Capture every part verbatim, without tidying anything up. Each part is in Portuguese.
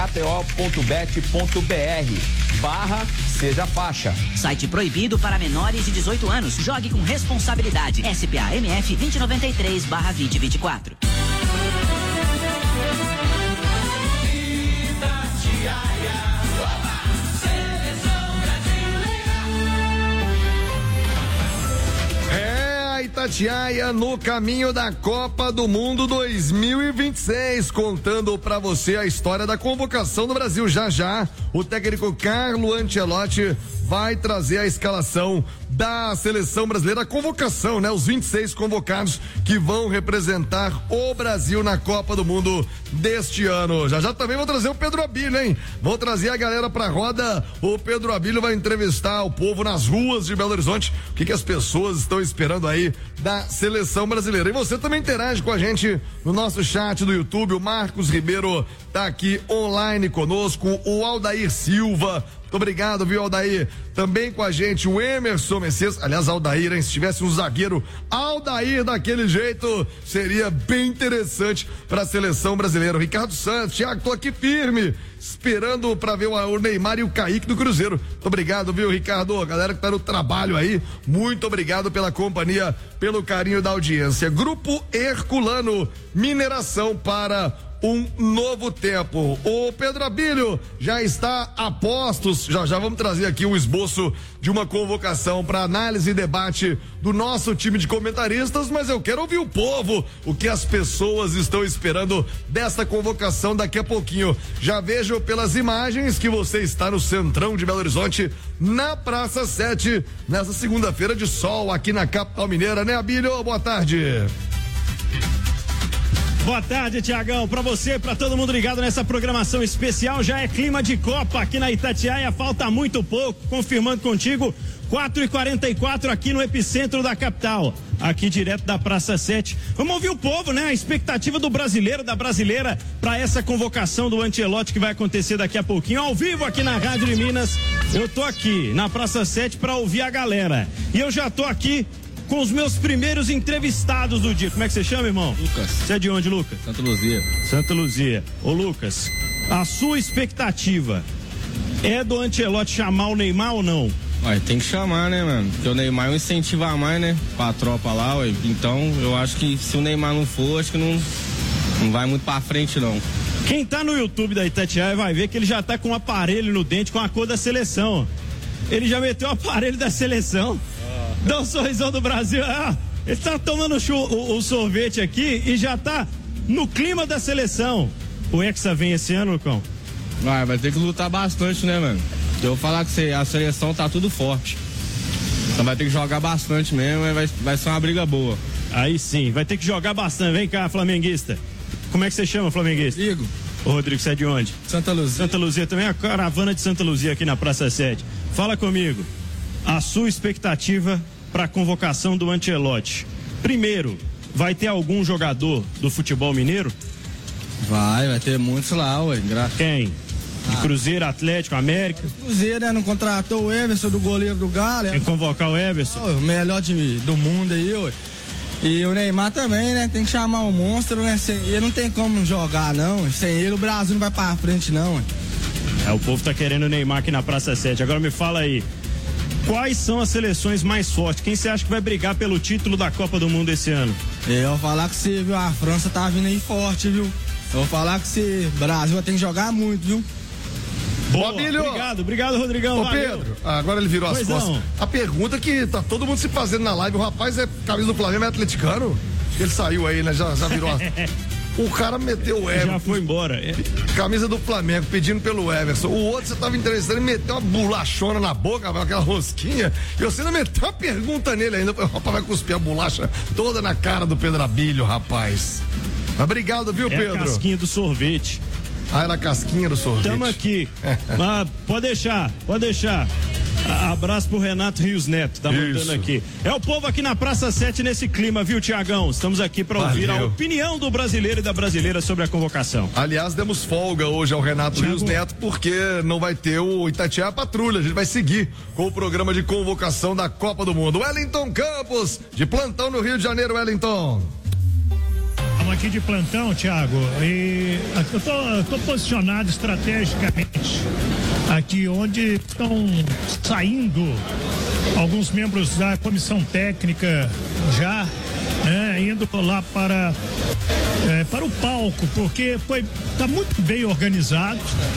k t o ponto bet ponto b r barra seja faixa. Site proibido para menores de dezoito anos. Jogue com responsabilidade. S P A M F vinte noventa e três barra vinte vinte e quatro. Itatiaia no caminho da Copa do Mundo dois mil e vinte e seis, contando pra você a história da convocação do Brasil. Já já, o técnico Carlo Ancelotti vai trazer a escalação da seleção brasileira, a convocação, né? Os vinte e seis convocados que vão representar o Brasil na Copa do Mundo deste ano. Já já também vou trazer o Pedro Abílio, hein? Vou trazer a galera pra roda. O Pedro Abílio vai entrevistar o povo nas ruas de Belo Horizonte. O que que as pessoas estão esperando aí da seleção brasileira? E você também interage com a gente no nosso chat do YouTube. O Marcos Ribeiro tá aqui online conosco. O Aldair Silva. Muito obrigado, viu, Aldair? Também com a gente o Emerson Messias. Aliás, Aldair, hein? Se tivesse um zagueiro Aldair daquele jeito, seria bem interessante para a seleção brasileira. O Ricardo Santos, Thiago, tô aqui firme, esperando para ver o Neymar e o Kaique do Cruzeiro. Muito obrigado, viu, Ricardo? A galera que tá no trabalho aí, muito obrigado pela companhia, pelo carinho da audiência. Grupo Herculano, mineração para um novo tempo. O Pedro Abílio já está a postos. Já já vamos trazer aqui o esboço de uma convocação para análise e debate do nosso time de comentaristas, mas eu quero ouvir o povo, o que as pessoas estão esperando dessa convocação daqui a pouquinho. Já vejo pelas imagens que você está no centrão de Belo Horizonte, na Praça sete, nessa segunda-feira de sol aqui na capital mineira, né, Abílio? Boa tarde. Boa tarde, Tiagão, pra você, pra todo mundo ligado nessa programação especial. Já é clima de Copa aqui na Itatiaia, falta muito pouco, confirmando contigo, quatro e quarenta e quatro aqui no epicentro da capital, aqui direto da Praça sete. Vamos ouvir o povo, né? A expectativa do brasileiro, da brasileira, pra essa convocação do Ancelotti que vai acontecer daqui a pouquinho, ao vivo aqui na Rádio de Minas. Eu tô aqui na Praça sete pra ouvir a galera, e eu já tô aqui com os meus primeiros entrevistados do dia. Como é que você chama, irmão? Lucas. Você é de onde, Lucas? Santa Luzia. Santa Luzia. Ô, Lucas, a sua expectativa é do Ancelotti chamar o Neymar ou não? Ué, tem que chamar, né, mano? Porque o Neymar é um incentivo a mais, né? Pra tropa lá, ué. Então, eu acho que se o Neymar não for, acho que não, não vai muito pra frente, não. Quem tá no YouTube da Itatiaia vai ver que ele já tá com um aparelho no dente com a cor da seleção. Ele já meteu o aparelho da seleção. Dá um sorrisão do Brasil. Ah, ele tá tomando o, o sorvete aqui e já tá no clima da seleção. O Hexa vem esse ano, Lucão? Vai, vai ter que lutar bastante, né, mano? Eu vou falar que a seleção tá tudo forte. Então vai ter que jogar bastante mesmo, vai, vai ser uma briga boa. Aí sim, vai ter que jogar bastante. Vem cá, flamenguista. Como é que você chama, flamenguista? Rodrigo. Ô, Rodrigo, você é de onde? Santa Luzia. Santa Luzia também, a caravana de Santa Luzia aqui na Praça sete. Fala comigo. A sua expectativa para a convocação do Ancelotti. Primeiro, vai ter algum jogador do futebol mineiro? Vai, vai ter muitos lá, ué. Gra... Quem? Ah. Cruzeiro, Atlético, América? Cruzeiro, né? Não contratou o Everson, do goleiro do Galo. Tem que convocar o Everson? O melhor time do mundo aí, ué. E o Neymar também, né? Tem que chamar o monstro, né? Sem ele não tem como jogar, não. Sem ele o Brasil não vai pra frente, não, ué. É, o povo tá querendo o Neymar aqui na Praça sete. Agora me fala aí. Quais são as seleções mais fortes? Quem você acha que vai brigar pelo título da Copa do Mundo esse ano? Eu vou falar que você, viu? A França tá vindo aí forte, viu? Eu vou falar que você, Brasil vai ter que jogar muito, viu? Boa, obrigado, obrigado, Rodrigão. Ô, Pedro, agora ele virou pois as costas. Não. A pergunta que tá todo mundo se fazendo na live, o rapaz é camisa do Flamengo, é atleticano? Acho que ele saiu aí, né? Já, já virou a... O cara meteu o Everson. Já foi embora. É. Camisa do Flamengo, pedindo pelo Everson. O outro você tava entrevistando e meteu uma bolachona na boca, aquela rosquinha. E você não meteu uma pergunta nele ainda. O rapaz vai cuspir a bolacha toda na cara do Pedro Abílio, rapaz. Mas obrigado, viu, é Pedro? A casquinha do sorvete. Ah, era a casquinha do sorvete. Tamo aqui. Mas pode deixar, pode deixar. Abraço pro Renato Rios Neto, tá mandando Isso. aqui. É o povo aqui na Praça sete nesse clima, viu, Tiagão? Estamos aqui para ouvir a opinião do brasileiro e da brasileira sobre a convocação. Aliás, demos folga hoje ao Renato Thiago... Rios Neto, porque não vai ter o Itatiaia Patrulha. A gente vai seguir com o programa de convocação da Copa do Mundo. Wellington Campos, de plantão no Rio de Janeiro, Wellington. Estamos aqui de plantão, Thiago, e eu tô, eu tô posicionado estrategicamente aqui onde estão saindo alguns membros da comissão técnica já, né, indo lá para é, para o palco, porque foi tá muito bem organizado.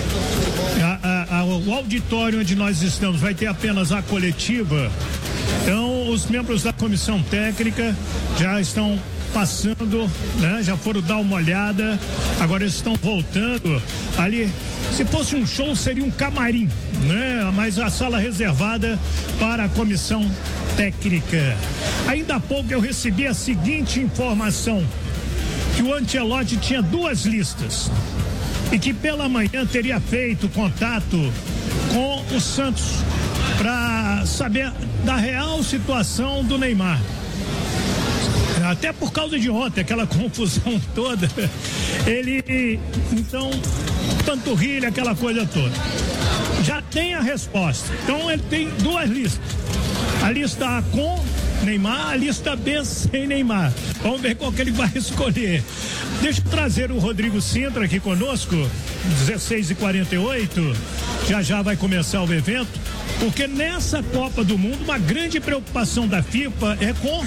A, a, a, o auditório onde nós estamos vai ter apenas a coletiva. Então, os membros da comissão técnica já estão passando, né? Já foram dar uma olhada, agora eles estão voltando ali. Se fosse um show, seria um camarim, né? Mas a sala reservada para a comissão técnica. Ainda há pouco eu recebi a seguinte informação, que o Ancelotti tinha duas listas e que pela manhã teria feito contato com o Santos para saber da real situação do Neymar. Até por causa de ontem, aquela confusão toda, ele, então, panturrilha, aquela coisa toda. Já tem a resposta. Então ele tem duas listas. A lista A com Neymar, a lista B sem Neymar. Vamos ver qual que ele vai escolher. Deixa eu trazer o Rodrigo Sintra aqui conosco, dezesseis e quarenta e oito. Já já vai começar o evento, porque nessa Copa do Mundo, uma grande preocupação da FIFA é com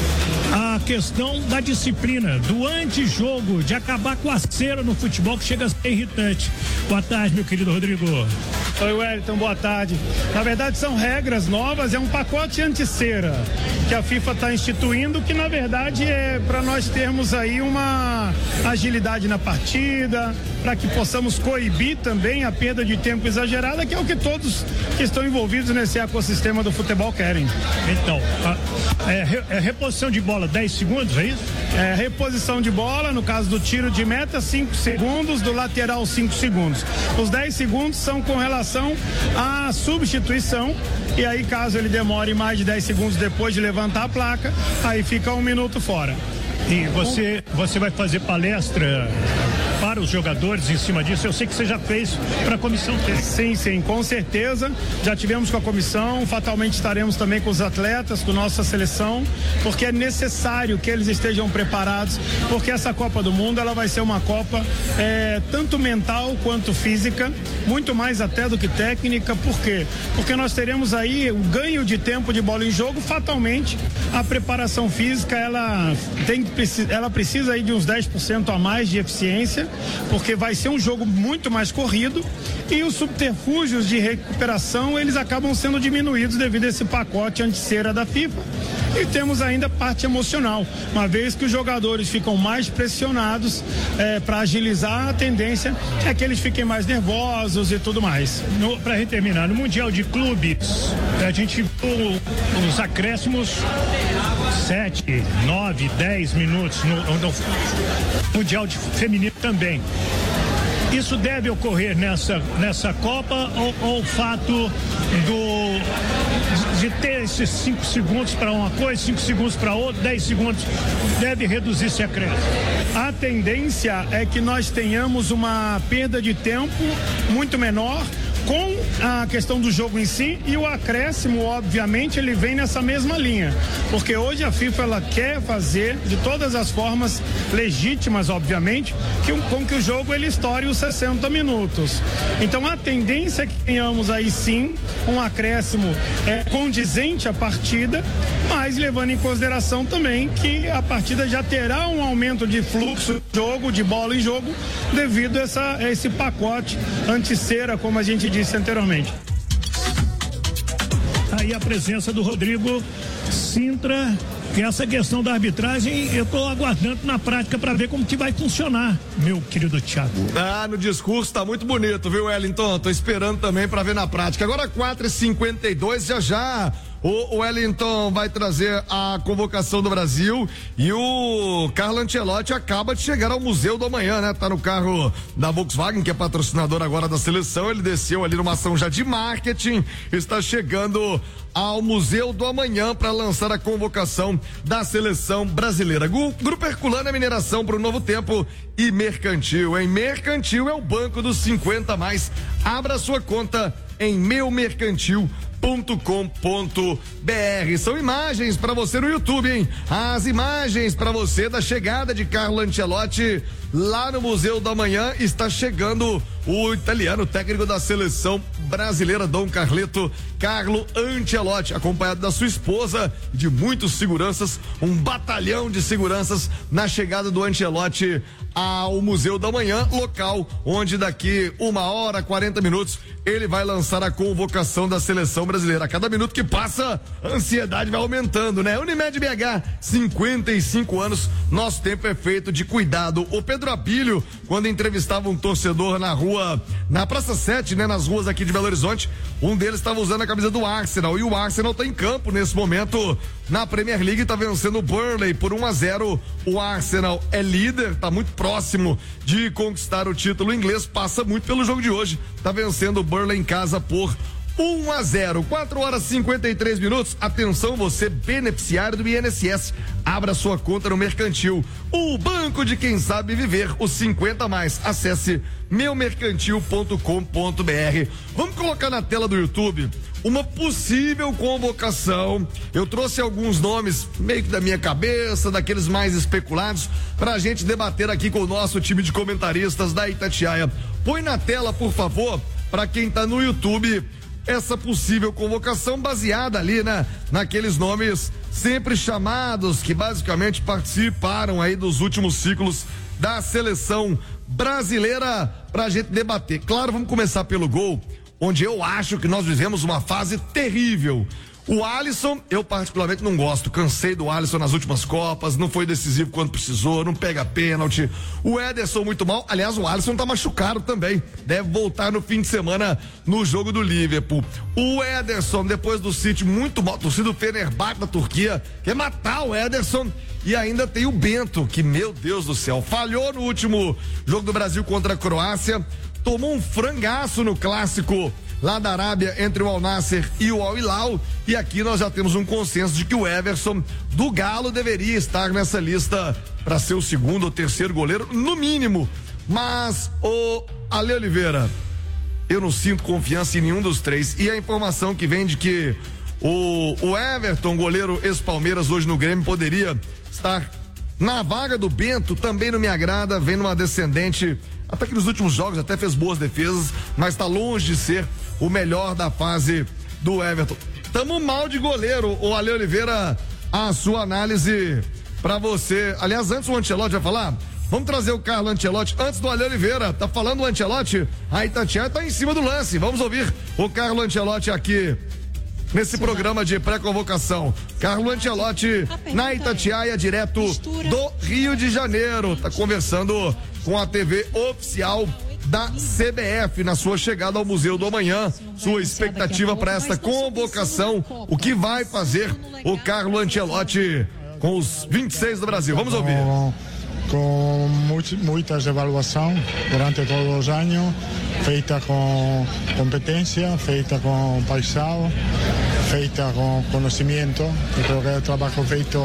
a questão da disciplina, do antijogo, de acabar com a cera no futebol, que chega a ser irritante. Boa tarde, meu querido Rodrigo. Oi, Wellington, boa tarde. Na verdade, são regras novas, é um pacote anti-cera que a FIFA está instituindo, que na verdade é para nós termos aí uma agilidade na partida, para que possamos coibir também a perda de tempo exagerada, que é o que todos que estão envolvidos nesse ecossistema do futebol querem. Então, a, é, é reposição de bola dez segundos, é isso? É, reposição de bola, no caso do tiro de meta, cinco segundos, do lateral cinco segundos. Os dez segundos são com relação à substituição, e aí caso ele demore mais de dez segundos depois de levantar a placa, aí fica um minuto fora. E você, você vai fazer palestra para os jogadores em cima disso? Eu sei que você já fez para a comissão técnica. Sim, sim, com certeza. Já tivemos com a comissão, fatalmente estaremos também com os atletas, com nossa seleção, porque é necessário que eles estejam preparados, porque essa Copa do Mundo, ela vai ser uma Copa é, tanto mental quanto física, muito mais até do que técnica. Por quê? Porque nós teremos aí o ganho de tempo de bola em jogo, fatalmente a preparação física, ela tem ela precisa aí de uns dez por cento a mais de eficiência, porque vai ser um jogo muito mais corrido, e os subterfúgios de recuperação, eles acabam sendo diminuídos devido a esse pacote anti-cera da FIFA. E temos ainda a parte emocional, uma vez que os jogadores ficam mais pressionados é, para agilizar, a tendência é que eles fiquem mais nervosos e tudo mais. Para terminar, no Mundial de Clubes, a gente viu os acréscimos sete, nove, dez minutos no, no Mundial de Feminino também. Isso deve ocorrer nessa, nessa Copa, ou, ou o fato do, de ter esses cinco segundos para uma coisa, cinco segundos para outra, dez segundos, deve reduzir esse acréscimo? A tendência é que nós tenhamos uma perda de tempo muito menor com a questão do jogo em si, e o acréscimo, obviamente, ele vem nessa mesma linha, porque hoje a FIFA ela quer fazer de todas as formas legítimas, obviamente, que com que o jogo ele estoure os sessenta minutos. Então a tendência é que tenhamos aí sim um acréscimo é, condizente à partida, mas levando em consideração também que a partida já terá um aumento de fluxo de jogo, de bola em jogo, devido a, essa, a esse pacote anti-cera, como a gente disse anteriormente. Aí a presença do Rodrigo Sintra, que essa questão da arbitragem eu estou aguardando na prática para ver como que vai funcionar, meu querido Thiago. Ah, no discurso tá muito bonito, viu, Wellington? Tô esperando também para ver na prática. Agora quatro e cinquenta e dois, já já o Wellington vai trazer a convocação do Brasil, e o Carlo Ancelotti acaba de chegar ao Museu do Amanhã, né? Tá no carro da Volkswagen, que é patrocinador agora da seleção. Ele desceu ali numa ação já de marketing, está chegando ao Museu do Amanhã para lançar a convocação da seleção brasileira. Grupo Herculano é mineração para o novo tempo e Mercantil. Em Mercantil é o banco dos cinquenta mais. Abra sua conta em meu mercantil ponto com ponto b r. São imagens para você no YouTube, hein? As imagens para você da chegada de Carlo Ancelotti lá no Museu da Manhã. Está chegando o italiano, técnico da seleção brasileira, Dom Carleto, Carlo Ancelotti, acompanhado da sua esposa e de muitos seguranças, um batalhão de seguranças na chegada do Ancelotti ao Museu da Manhã, local onde daqui uma hora, quarenta minutos, ele vai lançar a convocação da seleção brasileira. A cada minuto que passa, a ansiedade vai aumentando, né? Unimed B H, cinquenta e cinco anos, nosso tempo é feito de cuidado. O Pedro Abílio, quando entrevistava um torcedor na rua, na Praça sete, né? Nas ruas aqui de Belo Horizonte, um deles estava usando a camisa do Arsenal, e o Arsenal está em campo nesse momento na Premier League, está vencendo o Burnley por um a zero. O Arsenal é líder, está muito próximo de conquistar o título inglês, passa muito pelo jogo de hoje, está vencendo o Burnley em casa por um a zero. quatro horas e cinquenta e três minutos. Atenção, você beneficiário do I N S S, abra sua conta no Mercantil, o banco de quem sabe viver, os cinquenta a mais. Acesse meu mercantil ponto com ponto b r. Vamos colocar na tela do YouTube uma possível convocação. Eu trouxe alguns nomes meio que da minha cabeça, daqueles mais especulados, pra gente debater aqui com o nosso time de comentaristas da Itatiaia. Põe na tela, por favor, para quem tá no YouTube, essa possível convocação baseada ali, né, naqueles nomes sempre chamados que basicamente participaram aí dos últimos ciclos da seleção brasileira, pra gente debater. Claro, vamos começar pelo gol, onde eu acho que nós vivemos uma fase terrível. O Alisson, eu particularmente não gosto, cansei do Alisson nas últimas Copas, não foi decisivo quando precisou, não pega pênalti. O Ederson muito mal, aliás, o Alisson tá machucado também, deve voltar no fim de semana no jogo do Liverpool. O Ederson, depois do City, muito mal, torcida do Fenerbahçe da Turquia, quer matar o Ederson. E ainda tem o Bento, que, meu Deus do céu, falhou no último jogo do Brasil contra a Croácia, tomou um frangaço no clássico lá da Arábia entre o Al Nassr e o Al Hilal, e aqui nós já temos um consenso de que o Everson do Galo deveria estar nessa lista para ser o segundo ou terceiro goleiro, no mínimo. Mas, o Ale Oliveira, eu não sinto confiança em nenhum dos três, e a informação que vem de que o, o Everton, goleiro ex-Palmeiras, hoje no Grêmio, poderia estar na vaga do Bento, também não me agrada, vem numa descendente. Até que nos últimos jogos até fez boas defesas, mas está longe de ser o melhor da fase do Everton. Tamo mal de goleiro, o Ale Oliveira, a sua análise para você. Aliás, antes o Ancelotti vai falar, vamos trazer o Carlo Ancelotti antes do Ale Oliveira. Tá falando o Ancelotti? A Itatiaia tá em cima do lance. Vamos ouvir o Carlo Ancelotti aqui nesse programa de pré-convocação. Carlo Ancelotti na Itatiaia, direto do Rio de Janeiro. Tá conversando com a T V oficial da C B F na sua chegada ao Museu do Amanhã. Sua expectativa para esta convocação, o que vai fazer o Carlo Ancelotti com os vinte e seis do Brasil. Vamos ouvir. Com muitas avaliações durante todos os anos, feita com competência, feita com paixão, feita com conhecimento. Eu creio que o trabalho feito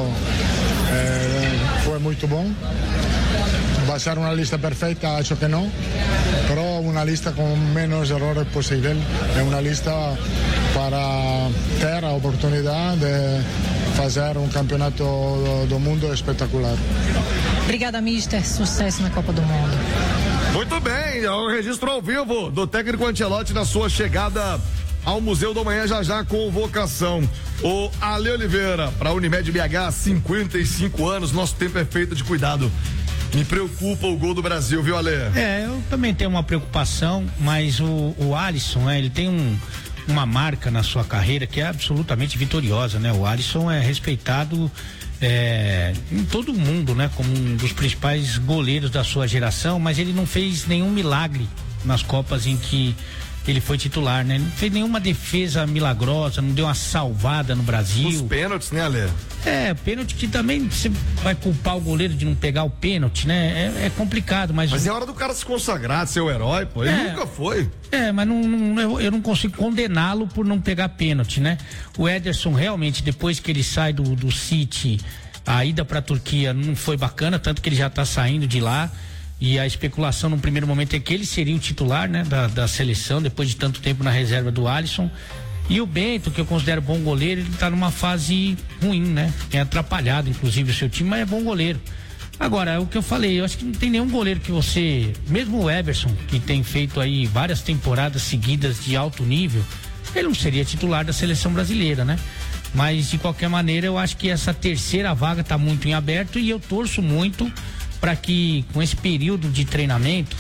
eh, foi muito bom. Va a ser una lista perfecta, acho que no, pero una lista con menos errores posible. Es una lista para ter a oportunidad de fazer um campeonato do, do mundo espetacular. Obrigada, mister. Sucesso na Copa do Mundo. Muito bem, é o registro ao vivo do técnico Ancelotti na sua chegada ao Museu do Amanhã, já já a convocação. O Ale Oliveira, para a Unimed B H, cinquenta e cinco anos, nosso tempo é feito de cuidado. Me preocupa o gol do Brasil, viu, Ale? É, eu também tenho uma preocupação, mas o, o Alisson, né, ele tem um, uma marca na sua carreira que é absolutamente vitoriosa, né? O Alisson é respeitado é, em todo o mundo, né? Como um dos principais goleiros da sua geração, mas ele não fez nenhum milagre nas Copas em que ele foi titular, né? Não fez nenhuma defesa milagrosa, não deu uma salvada no Brasil. Os pênaltis, né, Ale? É, pênalti que também você vai culpar o goleiro de não pegar o pênalti, né? É, é complicado, mas... Mas é hora do cara se consagrar, de ser o herói, pô. Ele é, nunca foi. É, mas não, não, eu, eu não consigo condená-lo por não pegar pênalti, né? O Ederson realmente, depois que ele sai do, do City, a ida pra Turquia não foi bacana, tanto que ele já tá saindo de lá. E a especulação no primeiro momento é que ele seria o titular, né, da, da seleção, depois de tanto tempo na reserva do Alisson. E o Bento, que eu considero bom goleiro, ele tá numa fase ruim, né? Tem atrapalhado, inclusive, o seu time, mas é bom goleiro. Agora, é o que eu falei, eu acho que não tem nenhum goleiro que você, mesmo o Everson, que tem feito aí várias temporadas seguidas de alto nível, ele não seria titular da seleção brasileira, né? Mas, de qualquer maneira, eu acho que essa terceira vaga tá muito em aberto e eu torço muito para que, com esse período de treinamento,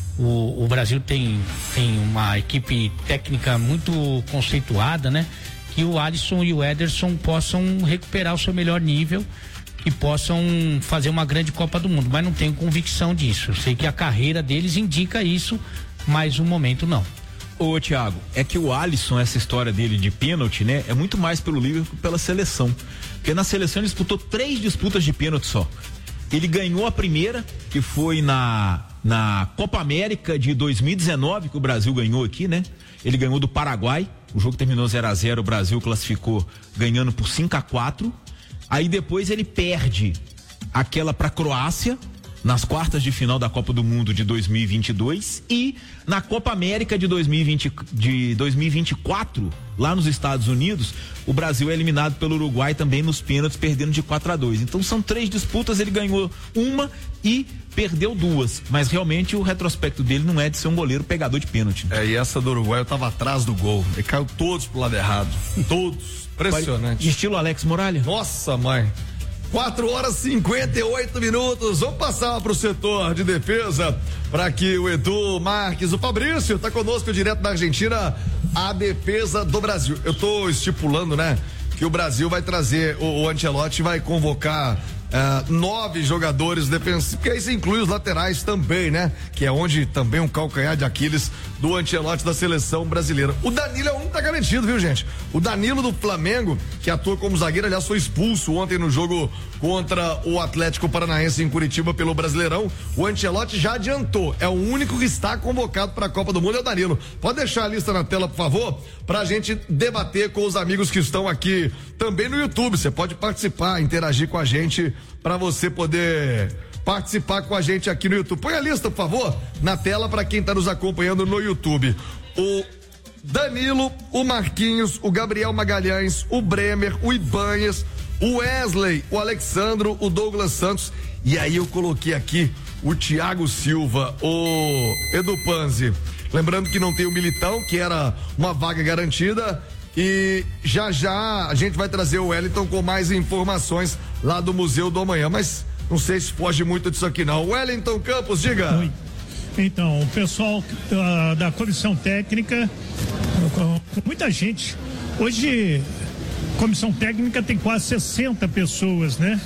o, o Brasil tem, tem uma equipe técnica muito conceituada, né? Que o Alisson e o Ederson possam recuperar o seu melhor nível e possam fazer uma grande Copa do Mundo, mas não tenho convicção disso. Eu sei que a carreira deles indica isso, mas no momento não. Ô Thiago, é que o Alisson, essa história dele de pênalti, né? É muito mais pelo Liverpool que pela seleção. Porque na seleção ele disputou três disputas de pênalti só. Ele ganhou a primeira, que foi na, na Copa América de dois mil e dezenove, que o Brasil ganhou aqui, né? Ele ganhou do Paraguai, o jogo terminou zero a zero, o Brasil classificou ganhando por cinco a quatro. Aí depois ele perde aquela pra Croácia, nas quartas de final da Copa do Mundo de dois mil e vinte e dois, e na Copa América de dois mil e vinte, de dois mil e vinte e quatro, lá nos Estados Unidos, o Brasil é eliminado pelo Uruguai também nos pênaltis, perdendo de quatro a dois. Então são três disputas, ele ganhou uma e perdeu duas, mas realmente o retrospecto dele não é de ser um goleiro pegador de pênalti. É, e essa do Uruguai eu tava atrás do gol, ele caiu todos pro lado errado, todos, impressionante. Estilo Alex Muralha? Nossa, mãe. quatro horas e cinquenta e oito minutos. Vamos passar para o setor de defesa para que o Edu Marques, o Fabrício, tá conosco direto da Argentina, a defesa do Brasil. Eu tô estipulando, né, que o Brasil vai trazer, o, o Ancelotti vai convocar Uh, nove jogadores defensivos, porque isso inclui os laterais também, né? Que é onde também um calcanhar de Aquiles do Ancelotti da seleção brasileira. O Danilo é um que tá garantido, viu, gente? O Danilo do Flamengo, que atua como zagueiro, aliás, foi expulso ontem no jogo contra o Atlético Paranaense em Curitiba pelo Brasileirão. O Ancelotti já adiantou, é o único que está convocado para a Copa do Mundo, é o Danilo. Pode deixar a lista na tela, por favor, pra gente debater com os amigos que estão aqui também no YouTube. Você pode participar, interagir com a gente, para você poder participar com a gente aqui no YouTube. Põe a lista, por favor, na tela para quem está nos acompanhando no YouTube. O Danilo, o Marquinhos, o Gabriel Magalhães, o Bremer, o Ibanhas, o Wesley, o Alexandro, o Douglas Santos, e aí eu coloquei aqui o Thiago Silva, o Edu Panzi. Lembrando que não tem o Militão, que era uma vaga garantida. E já já a gente vai trazer o Wellington com mais informações lá do Museu do Amanhã, mas não sei se foge muito disso aqui não. Wellington Campos, diga. Oi. Então, o pessoal uh, da comissão técnica, com, com muita gente, hoje comissão técnica tem quase sessenta pessoas, né?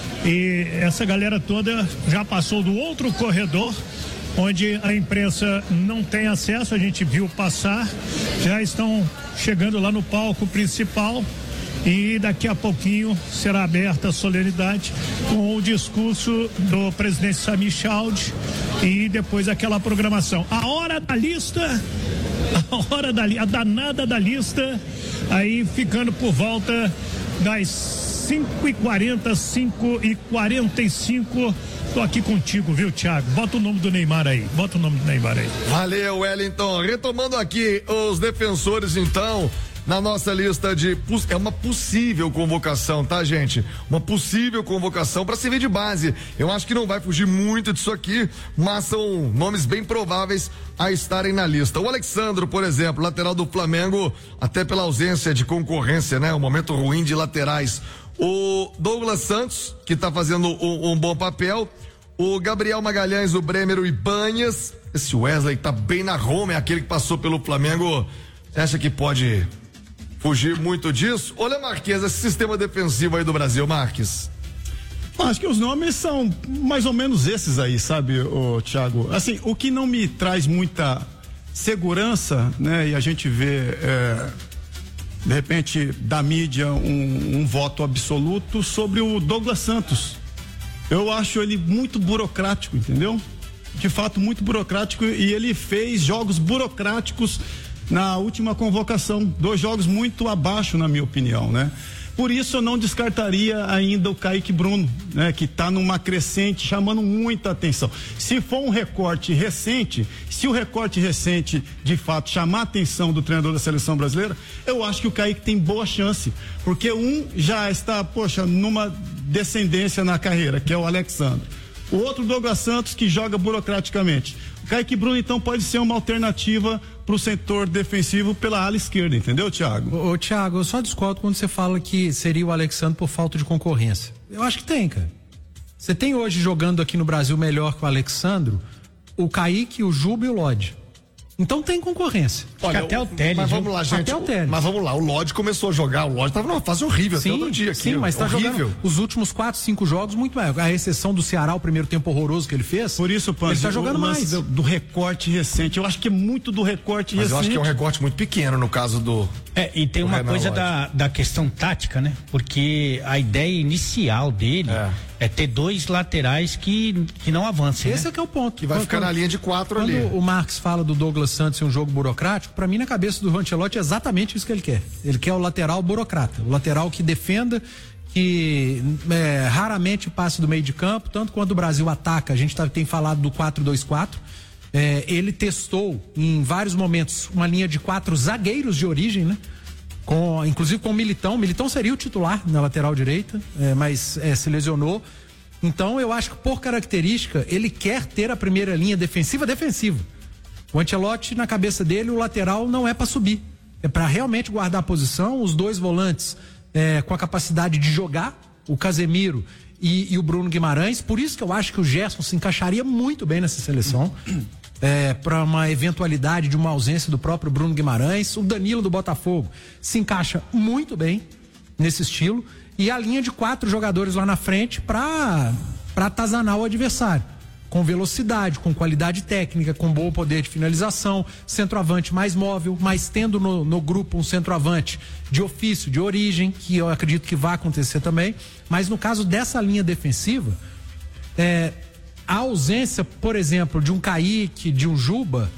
E essa galera toda já passou do outro corredor, onde a imprensa não tem acesso, a gente viu passar, já estão chegando lá no palco principal e daqui a pouquinho será aberta a solenidade com o discurso do presidente Sami Chaldi e depois aquela programação. A hora da lista, a hora da a danada da lista, aí ficando por volta das cinco e quarenta, cinco e quarenta e cinco. Tô aqui contigo, viu, Thiago? Bota o nome do Neymar aí, bota o nome do Neymar aí. Valeu, Wellington. Retomando aqui os defensores, então, na nossa lista de, é uma possível convocação, tá, gente? Uma possível convocação para servir de base. Eu acho que não vai fugir muito disso aqui, mas são nomes bem prováveis a estarem na lista. O Alexandro, por exemplo, lateral do Flamengo, até pela ausência de concorrência, né? Um momento ruim de laterais. O Douglas Santos, que tá fazendo um, um bom papel. O Gabriel Magalhães, o Bremer, o Ibanhas. Esse Wesley tá bem na Roma, é aquele que passou pelo Flamengo. Você acha que pode fugir muito disso? Olha, Marques, esse sistema defensivo aí do Brasil, Marques. Acho que os nomes são mais ou menos esses aí, sabe, ô, Thiago? Assim, o que não me traz muita segurança, né? E a gente vê, é, de repente, da mídia um, um voto absoluto sobre o Douglas Santos. Eu acho ele muito burocrático, entendeu? De fato, muito burocrático, e ele fez jogos burocráticos na última convocação, dois jogos muito abaixo, na minha opinião, né? Por isso eu não descartaria ainda o Kaique Bruno, né, que está numa crescente chamando muita atenção. Se for um recorte recente, se o recorte recente de fato chamar a atenção do treinador da seleção brasileira, eu acho que o Kaique tem boa chance, porque um já está, poxa, numa descendência na carreira, que é o Alexandre. O outro, Douglas Santos, que joga burocraticamente. O Kaique Bruno, então, pode ser uma alternativa para o setor defensivo pela ala esquerda, entendeu, Thiago? Ô, ô Thiago, eu só discordo quando você fala que seria o Alexandre por falta de concorrência. Eu acho que tem, cara. Você tem hoje jogando aqui no Brasil melhor que o Alexandro, o Kaique, o Juba e o Lodge. Então tem concorrência. Olha, até o, o Telles. Mas vamos lá, gente. Até o Telles. Mas vamos lá, o Lodge começou a jogar, o Lodge estava numa fase horrível sim, até outro dia aqui. Sim, mas está horrível. jogando os últimos quatro, cinco jogos muito mais. A exceção do Ceará, o primeiro tempo horroroso que ele fez. Por isso, Pan, ele está jogando mais. Do, do recorte recente. Eu acho que é muito do recorte mas recente. Eu acho que é um recorte muito pequeno no caso do. É, e tem uma coisa da, da questão tática, né? Porque a ideia inicial dele é, é ter dois laterais que, que não avancem. Esse né? é que é o ponto. Que vai quando, ficar na linha de quatro quando ali. Quando o Marques fala do Douglas Santos em um jogo burocrático, pra mim na cabeça do Ancelotti é exatamente isso que ele quer. Ele quer o lateral burocrata, o lateral que defenda, que é, raramente passe do meio de campo, tanto quando o Brasil ataca, a gente tá, tem falado do quatro dois quatro, é, ele testou em vários momentos uma linha de quatro zagueiros de origem, né? Com, inclusive com o Militão, o Militão seria o titular na lateral direita, é, mas é, se lesionou. Então eu acho que por característica ele quer ter a primeira linha defensiva defensiva. O Ancelotti, na cabeça dele, o lateral não é para subir, é para realmente guardar a posição. Os dois volantes é, com a capacidade de jogar, o Casemiro e, e o Bruno Guimarães. Por isso que eu acho que o Gerson se encaixaria muito bem nessa seleção. É, para uma eventualidade de uma ausência do próprio Bruno Guimarães. O Danilo do Botafogo se encaixa muito bem nesse estilo, e a linha de quatro jogadores lá na frente para para atazanar o adversário, com velocidade, com qualidade técnica, com bom poder de finalização, centroavante mais móvel, mas tendo no, no grupo um centroavante de ofício, de origem, que eu acredito que vai acontecer também. Mas no caso dessa linha defensiva, é a ausência, por exemplo, de um Kaique, de um Juba,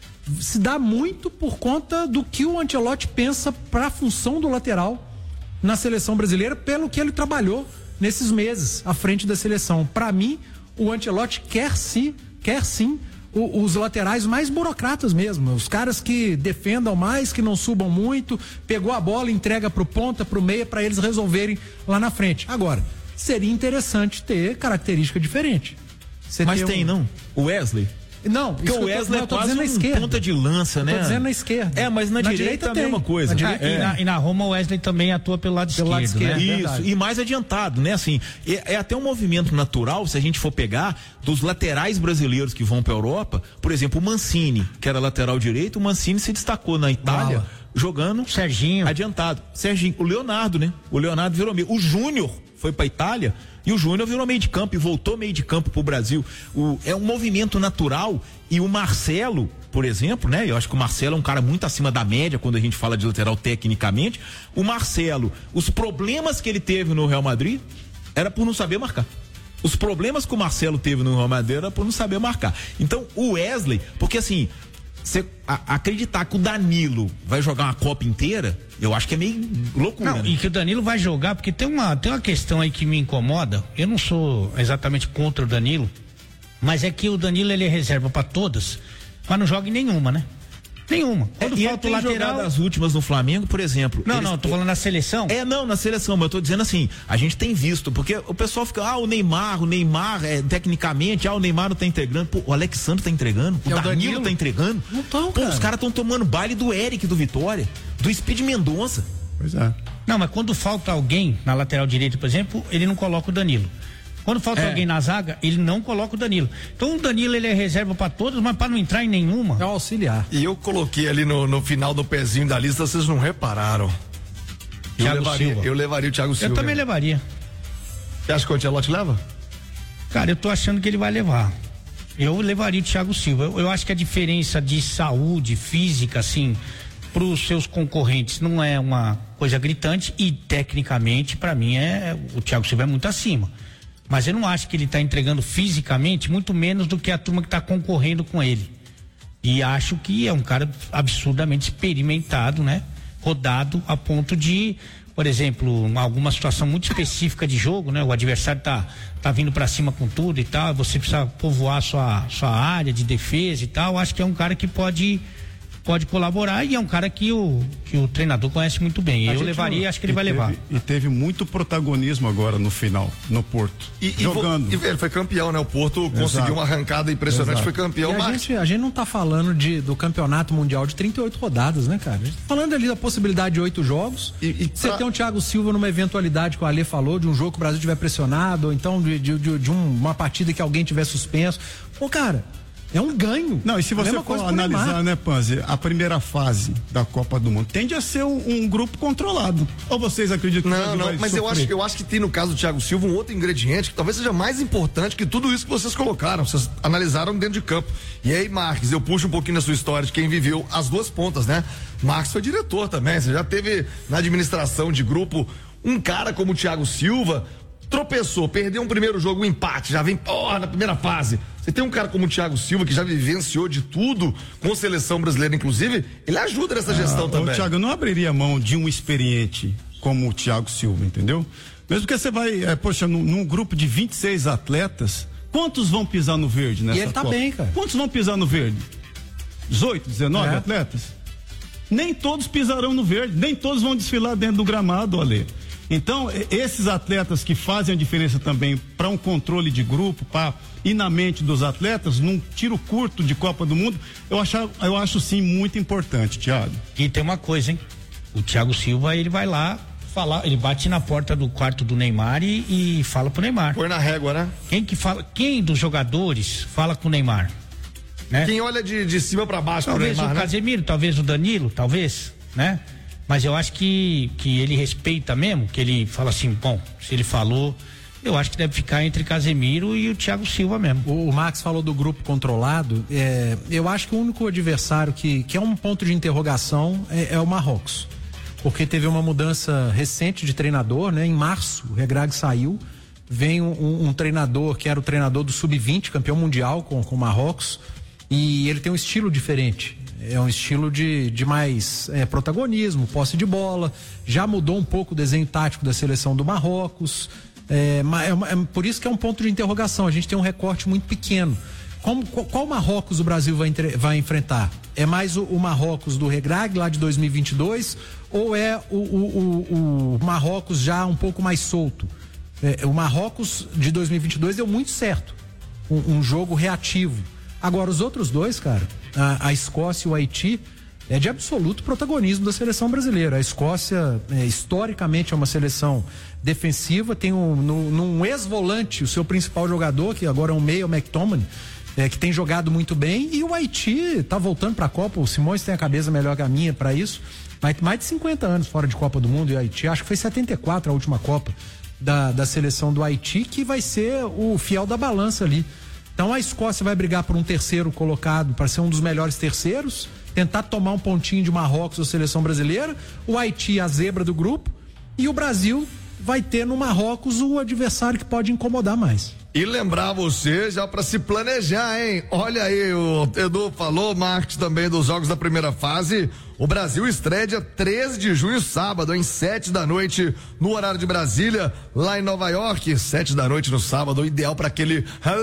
se dá muito por conta do que o Ancelotti pensa para a função do lateral na seleção brasileira, pelo que ele trabalhou nesses meses à frente da seleção. Para mim, o Ancelotti quer sim, quer sim o, os laterais mais burocratas mesmo, os caras que defendam mais, que não subam muito, pegou a bola, entrega pro ponta, pro meia, para eles resolverem lá na frente. Agora, seria interessante ter característica diferente. Você Mas tem, tem um... não? O Wesley? Não, porque o Wesley é quase um ponta de lança, né? Tô dizendo na esquerda. É, mas na, na direita, direita é a mesma coisa. Na direita, é. e, na, e na Roma o Wesley também atua pelo lado pelo esquerdo, lado esquerdo, né? Isso, e mais adiantado, né? Assim, é, é até um movimento natural, se a gente for pegar, dos laterais brasileiros que vão pra Europa. Por exemplo, o Mancini, que era lateral direito, o Mancini se destacou na Itália, Uau. jogando Serginho adiantado. Serginho, o Leonardo, né? O Leonardo virou meio. O Júnior foi pra Itália e o Júnior virou meio de campo e voltou meio de campo pro Brasil. O, é um movimento natural. E o Marcelo, por exemplo, né? Eu acho que o Marcelo é um cara muito acima da média quando a gente fala de lateral tecnicamente. O Marcelo, os problemas que ele teve no Real Madrid era por não saber marcar. Os problemas que o Marcelo teve no Real Madrid era por não saber marcar. Então, o Wesley, porque assim, você acreditar que o Danilo vai jogar uma Copa inteira, eu acho que é meio loucura. Não, né? E que o Danilo vai jogar, porque tem uma, tem uma questão aí que me incomoda. Eu não sou exatamente contra o Danilo, mas é que o Danilo ele é reserva para todas, mas não joga em nenhuma, né? Nenhuma. Quando é, falta o lateral. Das últimas no Flamengo, por exemplo. Não, eles... não, tô falando na seleção. É, não, na seleção, mas eu tô dizendo assim, a gente tem visto, porque o pessoal fica, ah, o Neymar, o Neymar, é, tecnicamente, ah, o Neymar não tá entregando, pô, o Alexandre tá entregando, o, é o Danilo, Danilo tá entregando. Não tão, pô, cara. Os caras tão tomando baile do Eric, do Vitória, do Speed Mendonça. Pois é. Não, mas quando falta alguém na lateral direita, por exemplo, ele não coloca o Danilo. Quando falta é. alguém na zaga, ele não coloca o Danilo. Então o Danilo ele é reserva para todos, mas para não entrar em nenhuma. É o auxiliar. E eu coloquei ali no, no final do pezinho da lista, vocês não repararam. Eu Thiago levaria, Silva. eu levaria o Thiago Silva. Eu também levaria. Você acha que o Ancelotti leva? Cara, eu tô achando que ele vai levar. Eu levaria o Thiago Silva. Eu, eu acho que a diferença de saúde física, assim, pros seus concorrentes não é uma coisa gritante e tecnicamente, para mim, é o Thiago Silva é muito acima. Mas eu não acho que ele está entregando fisicamente muito menos do que a turma que está concorrendo com ele. E acho que é um cara absurdamente experimentado, né? rodado a ponto de, por exemplo, alguma situação muito específica de jogo, né? O adversário tá, tá vindo para cima com tudo e tal, você precisa povoar sua, sua área de defesa e tal. Acho que é um cara que pode pode colaborar e é um cara que o, que o treinador conhece muito bem. Eu levaria e acho que ele vai teve, levar. E teve muito protagonismo agora no final, no Porto. E, jogando. E, e ele foi campeão, né? O Porto Exato. conseguiu uma arrancada impressionante, Exato. foi campeão. E a, mas... gente, a gente não tá falando de, do campeonato mundial de trinta e oito rodadas, né, cara? A gente tá falando ali da possibilidade de oito jogos. E, e você pra... tem um Thiago Silva numa eventualidade que o Alê falou, de um jogo que o Brasil tiver pressionado, ou então de, de, de, de um, uma partida que alguém tiver suspenso. Pô, cara, é um ganho. Não, e se você for analisar, né, Panzi, a primeira fase da Copa do Mundo tende a ser um, um grupo controlado. Ou vocês acreditam que não, não, mas eu acho, eu acho que tem no caso do Thiago Silva um outro ingrediente que talvez seja mais importante que tudo isso que vocês colocaram, vocês analisaram dentro de campo. E aí, Marques, eu puxo um pouquinho da sua história de quem viveu as duas pontas, né? Marques foi diretor também, você já teve na administração de grupo um cara como o Thiago Silva, tropeçou, perdeu um primeiro jogo, um empate, já vem, porra, na primeira fase. Você tem um cara como o Thiago Silva, que já vivenciou de tudo, com a seleção brasileira, inclusive, ele ajuda nessa gestão ah, também. O Thiago, eu não abriria mão de um experiente como o Thiago Silva, entendeu? Mesmo que você vai, é, poxa, num, num grupo de vinte e seis atletas, quantos vão pisar no verde nessa E ele tá Copa? bem, cara. Quantos vão pisar no verde? dezoito, dezenove é. atletas? Nem todos pisarão no verde, nem todos vão desfilar dentro do gramado, Alê. Então, esses atletas que fazem a diferença também para um controle de grupo, para ir na mente dos atletas, num tiro curto de Copa do Mundo, eu acho, eu acho sim muito importante, Thiago. E tem uma coisa, hein? O Thiago Silva, ele vai lá falar, ele bate na porta do quarto do Neymar e, e fala pro Neymar. Põe na régua, né? Quem que fala, quem dos jogadores fala com o Neymar? Né? Quem olha de, de cima para baixo talvez pro Neymar, o né? Casemiro, talvez o Danilo, talvez, né? Mas eu acho que, que ele respeita mesmo, que ele fala assim, bom, se ele falou, eu acho que deve ficar entre Casemiro e o Thiago Silva mesmo. O, o Max falou do grupo controlado, é, eu acho que o único adversário que, que é um ponto de interrogação é, é o Marrocos, porque teve uma mudança recente de treinador, né? Em março o Regragui saiu, vem um, um, um treinador que era o treinador do sub vinte, campeão mundial com o Marrocos, e ele tem um estilo diferente. É um estilo de, de mais é, protagonismo, posse de bola. Já mudou um pouco o desenho tático da seleção do Marrocos. É, é, é por isso que é um ponto de interrogação. A gente tem um recorte muito pequeno. Como, qual, qual Marrocos o Brasil vai, entre, vai enfrentar? É mais o, o Marrocos do Regragui lá de dois mil e vinte e dois ou é o, o, o, o Marrocos já um pouco mais solto? É, o Marrocos de dois mil e vinte e dois deu muito certo. Um, um jogo reativo. Agora, os outros dois, cara, a, a Escócia e o Haiti, é de absoluto protagonismo da seleção brasileira. A Escócia, é, historicamente, é uma seleção defensiva, tem um, no, num ex-volante, o seu principal jogador, que agora é um meia, o McTominay, é, que tem jogado muito bem, e o Haiti tá voltando pra Copa, o Simões tem a cabeça melhor que a minha pra isso, mas mais de cinquenta anos fora de Copa do Mundo, e o Haiti, acho que foi setenta e quatro a última Copa da, da seleção do Haiti, que vai ser o fiel da balança ali. Então a Escócia vai brigar por um terceiro colocado para ser um dos melhores terceiros, tentar tomar um pontinho de Marrocos da seleção brasileira, o Haiti a zebra do grupo e o Brasil vai ter no Marrocos o adversário que pode incomodar mais. E lembrar você já para se planejar, hein? Olha aí, o Edu falou, Marcos também dos jogos da primeira fase. O Brasil estreia dia treze de junho, sábado, em sete da noite, no horário de Brasília, lá em Nova York, sete da noite no sábado, ideal para aquele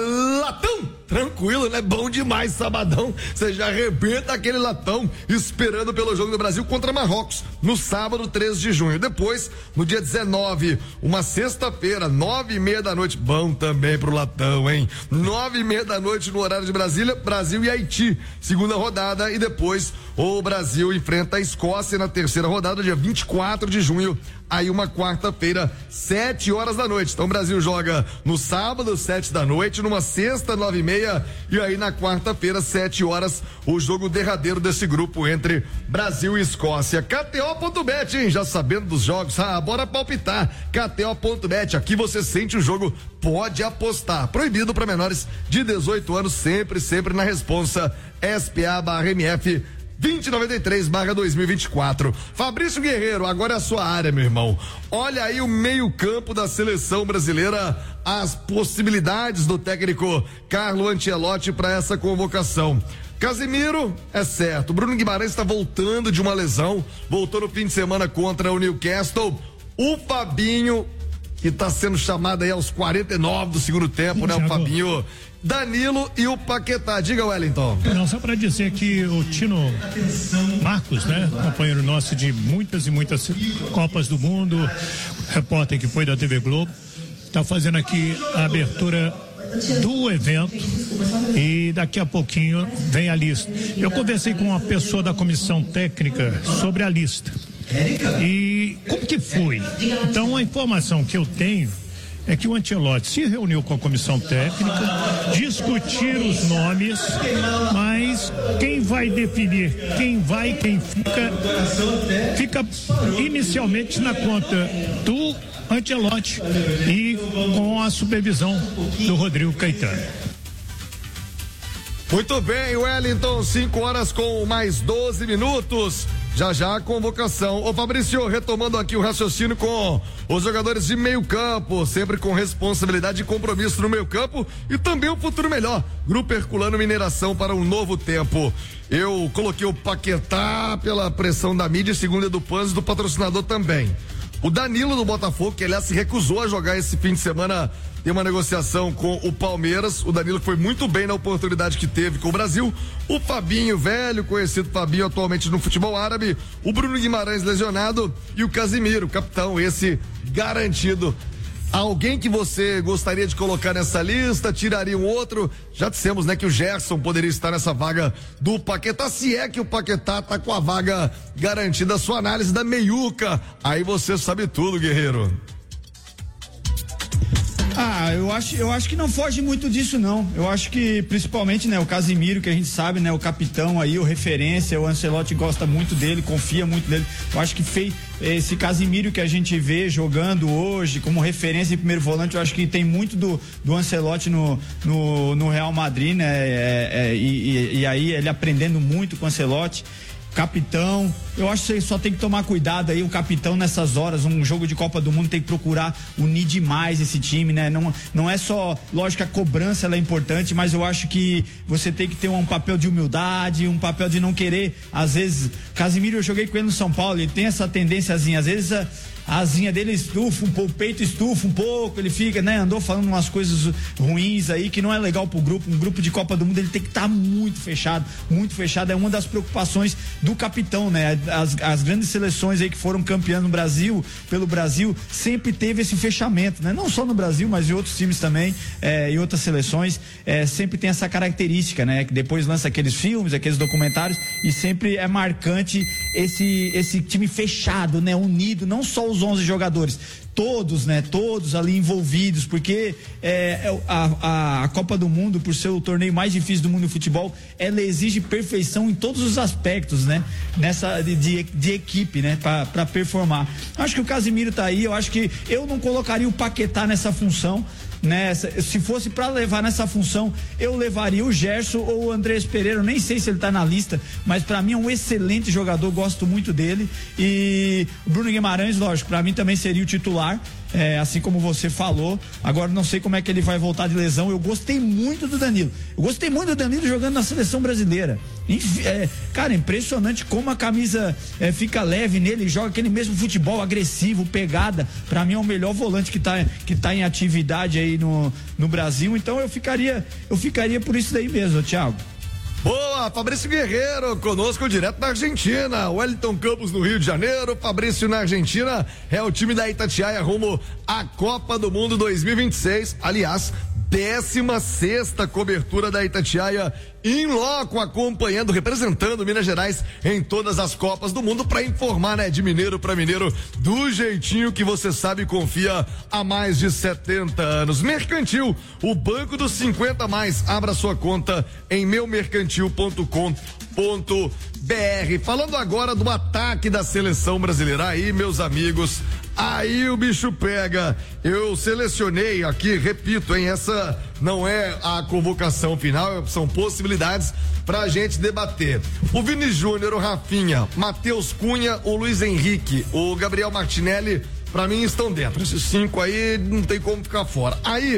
latão, tranquilo, né? Bom demais, sabadão, você já arrebenta aquele latão, esperando pelo jogo do Brasil contra Marrocos, no sábado, treze de junho. Depois, no dia dezenove, uma sexta-feira, nove e meia da noite, bom também pro latão, hein? Nove e meia da noite no horário de Brasília, Brasil e Haiti, segunda rodada, e depois o Brasil enfrenta a Escócia na terceira rodada, dia vinte e quatro de junho, aí uma quarta-feira, sete horas da noite. Então o Brasil joga no sábado, sete da noite, numa sexta, nove e meia, e aí na quarta-feira, sete horas, o jogo derradeiro desse grupo entre Brasil e Escócia. K T O ponto bet, hein? Já sabendo dos jogos, ah, bora palpitar. K T O ponto bet, aqui você sente o jogo, pode apostar. Proibido para menores de dezoito anos, sempre, sempre na responsa S P A barra M F vinte e noventa e três barra dois mil e vinte e quatro. Fabrício Guerreiro, agora é a sua área, meu irmão. Olha aí o meio-campo da seleção brasileira, as possibilidades do técnico Carlo Ancelotti para essa convocação. Casimiro, é certo. Bruno Guimarães está voltando de uma lesão, voltou no fim de semana contra o Newcastle. O Fabinho, que está sendo chamado aí aos quarenta e nove do segundo tempo, Sim, né? Thiago. O Fabinho, Danilo e o Paquetá. Diga, Wellington. Não, só para dizer que o Tino Marcos, né? Companheiro nosso de muitas e muitas Copas do Mundo, repórter que foi da T V Globo, está fazendo aqui a abertura do evento e daqui a pouquinho vem a lista. Eu conversei com uma pessoa da comissão técnica sobre a lista. E como que foi? Então a informação que eu tenho é que o Ancelotti se reuniu com a comissão técnica, discutir os nomes, mas quem vai definir quem vai e quem fica, fica inicialmente na conta do Ancelotti e com a supervisão do Rodrigo Caetano. Muito bem, Wellington, cinco horas com mais doze minutos. Já já a convocação. Ô Fabrício, retomando aqui o raciocínio com os jogadores de meio campo, sempre com responsabilidade e compromisso no meio campo e também um futuro melhor. Grupo Herculano Mineração para um novo tempo. Eu coloquei o Paquetá pela pressão da mídia, segundo do Panzi e do patrocinador também. O Danilo do Botafogo, que aliás se recusou a jogar esse fim de semana, tem uma negociação com o Palmeiras. O Danilo foi muito bem na oportunidade que teve com o Brasil. O Fabinho, velho, conhecido Fabinho atualmente no futebol árabe. O Bruno Guimarães lesionado e o Casimiro, capitão, esse garantido. Alguém que você gostaria de colocar nessa lista, tiraria um outro? Já dissemos, né, que o Gerson poderia estar nessa vaga do Paquetá, se é que o Paquetá tá com a vaga garantida. A sua análise da meiuca, aí você sabe tudo, guerreiro. Ah, eu acho, eu acho que não foge muito disso, não. Eu acho que, principalmente, né, o Casimiro, que a gente sabe, né, o capitão aí, o referência, o Ancelotti gosta muito dele, confia muito dele. Eu acho que fez esse Casimiro que a gente vê jogando hoje como referência em primeiro volante, eu acho que tem muito do, do Ancelotti no, no, no Real Madrid, né, é, é, e, e aí ele aprendendo muito com o Ancelotti. Capitão, eu acho que você só tem que tomar cuidado aí, o capitão nessas horas, um jogo de Copa do Mundo tem que procurar unir demais esse time, né? Não, não é só, lógico que a cobrança ela é importante, mas eu acho que você tem que ter um papel de humildade, um papel de não querer, às vezes, Casimiro, eu joguei com ele no São Paulo, ele tem essa tendênciazinha, às vezes a a asinha dele estufa um pouco, o peito estufa um pouco, ele fica, né, andou falando umas coisas ruins aí que não é legal pro grupo. Um grupo de Copa do Mundo ele tem que estar tá muito fechado, muito fechado, é uma das preocupações do capitão, né? As, as grandes seleções aí que foram campeãs no Brasil, pelo Brasil, sempre teve esse fechamento, né? Não só no Brasil, mas em outros times também, é, e outras seleções, é, sempre tem essa característica, né? Que depois lança aqueles filmes, aqueles documentários e sempre é marcante esse, esse time fechado, né? Unido, não só os onze jogadores, todos, né, todos ali envolvidos, porque é, a, a Copa do Mundo, por ser o torneio mais difícil do mundo do futebol, ela exige perfeição em todos os aspectos, né, nessa de, de, de equipe, né, para performar. Acho que o Casimiro tá aí, eu acho que eu não colocaria o Paquetá nessa função, né? Se fosse para levar nessa função, eu levaria o Gerson ou o Andrés Pereira, eu nem sei se ele tá na lista, mas para mim é um excelente jogador, gosto muito dele. E o Bruno Guimarães, lógico, para mim também seria o titular, é, assim como você falou. Agora não sei como é que ele vai voltar de lesão. Eu gostei muito do Danilo, eu gostei muito do Danilo jogando na seleção brasileira. É, cara, impressionante como a camisa é, fica leve nele, joga aquele mesmo futebol agressivo, pegada. Pra mim é o melhor volante que tá, que tá em atividade aí no, no Brasil. Então eu ficaria, eu ficaria por isso daí mesmo, Thiago. Boa, Fabrício Guerreiro, conosco direto da Argentina. Wellington Campos no Rio de Janeiro, Fabrício na Argentina. É o time da Itatiaia rumo à Copa do Mundo dois mil e vinte e seis. Aliás, décima sexta cobertura da Itatiaia em loco, acompanhando, representando Minas Gerais em todas as Copas do Mundo, para informar, né, de mineiro para mineiro, do jeitinho que você sabe e confia há mais de setenta anos. Mercantil, o banco dos cinquenta mais. Abra sua conta em meu mercantil ponto com ponto br. Falando agora do ataque da seleção brasileira, aí, meus amigos, aí o bicho pega. Eu selecionei aqui, repito, hein, essa não é a convocação final, são possibilidades pra gente debater. O Vini Júnior, o Rafinha, Matheus Cunha, o Luiz Henrique, o Gabriel Martinelli, pra mim estão dentro. Esses cinco aí não tem como ficar fora. Aí,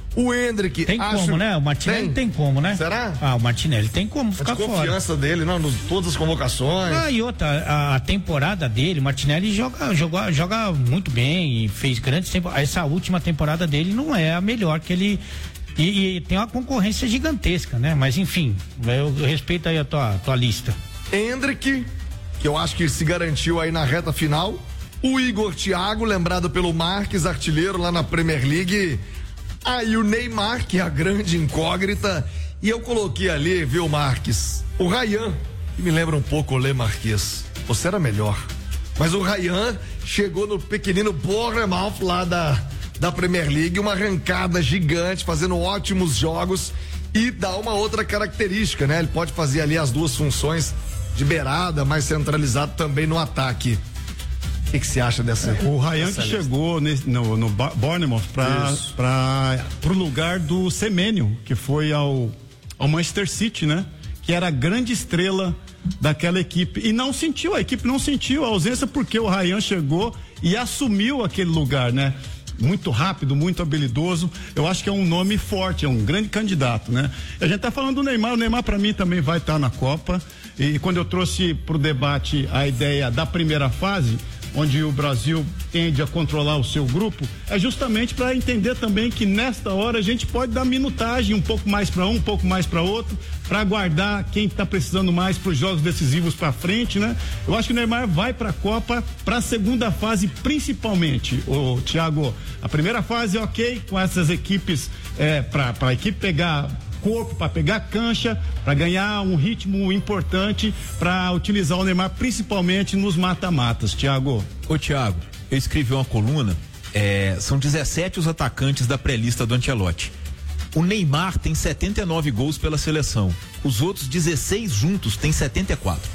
O Endrick. Tem acho... como, né? O Martinelli tem, tem como, né? Será? Ah, o Martinelli tem como ficar fora. A fora. confiança dele, não, nos, todas as convocações. Ah, e outra, a, a temporada dele, o Martinelli joga, joga, joga muito bem e fez grandes temporadas. Essa última temporada dele não é a melhor que ele. E, e tem uma concorrência gigantesca, né? Mas enfim, eu, eu respeito aí a tua, tua lista. Endrick, que eu acho que se garantiu aí na reta final. O Igor Thiago, lembrado pelo Marques, artilheiro lá na Premier League. Aí o Neymar, que é a grande incógnita. E eu coloquei ali, viu, Marques? O Ryan, que me lembra um pouco o Lê Marquês. Você era melhor. Mas o Ryan chegou no pequenino Bournemouth lá da, da Premier League, uma arrancada gigante, fazendo ótimos jogos e dá uma outra característica, né? Ele pode fazer ali as duas funções de beirada, mais centralizado também no ataque. O que você acha dessa? O Ryan dessa que lista? chegou nesse, no, no Bournemouth para o lugar do Semenyo, que foi ao, ao Manchester City, né? Que era a grande estrela daquela equipe. E não sentiu, a equipe não sentiu a ausência porque o Ryan chegou e assumiu aquele lugar, né? Muito rápido, muito habilidoso. Eu acho que é um nome forte, é um grande candidato, né? A gente tá falando do Neymar, o Neymar para mim também vai estar tá na Copa. E quando eu trouxe pro debate a ideia da primeira fase, onde o Brasil tende a controlar o seu grupo, é justamente para entender também que nesta hora a gente pode dar minutagem um pouco mais para um, um pouco mais para outro, para guardar quem está precisando mais para os jogos decisivos para frente, né? Eu acho que o Neymar vai para a Copa, para a segunda fase principalmente, o Thiago. A primeira fase, ok, com essas equipes, é, para a equipe pegar corpo, para pegar cancha, para ganhar um ritmo importante, para utilizar o Neymar principalmente nos mata-matas, Thiago. Ô Thiago, eu escrevi uma coluna, é, são dezessete os atacantes da pré-lista do Ancelotti. O Neymar tem setenta e nove gols pela seleção, os outros dezesseis juntos têm setenta e quatro.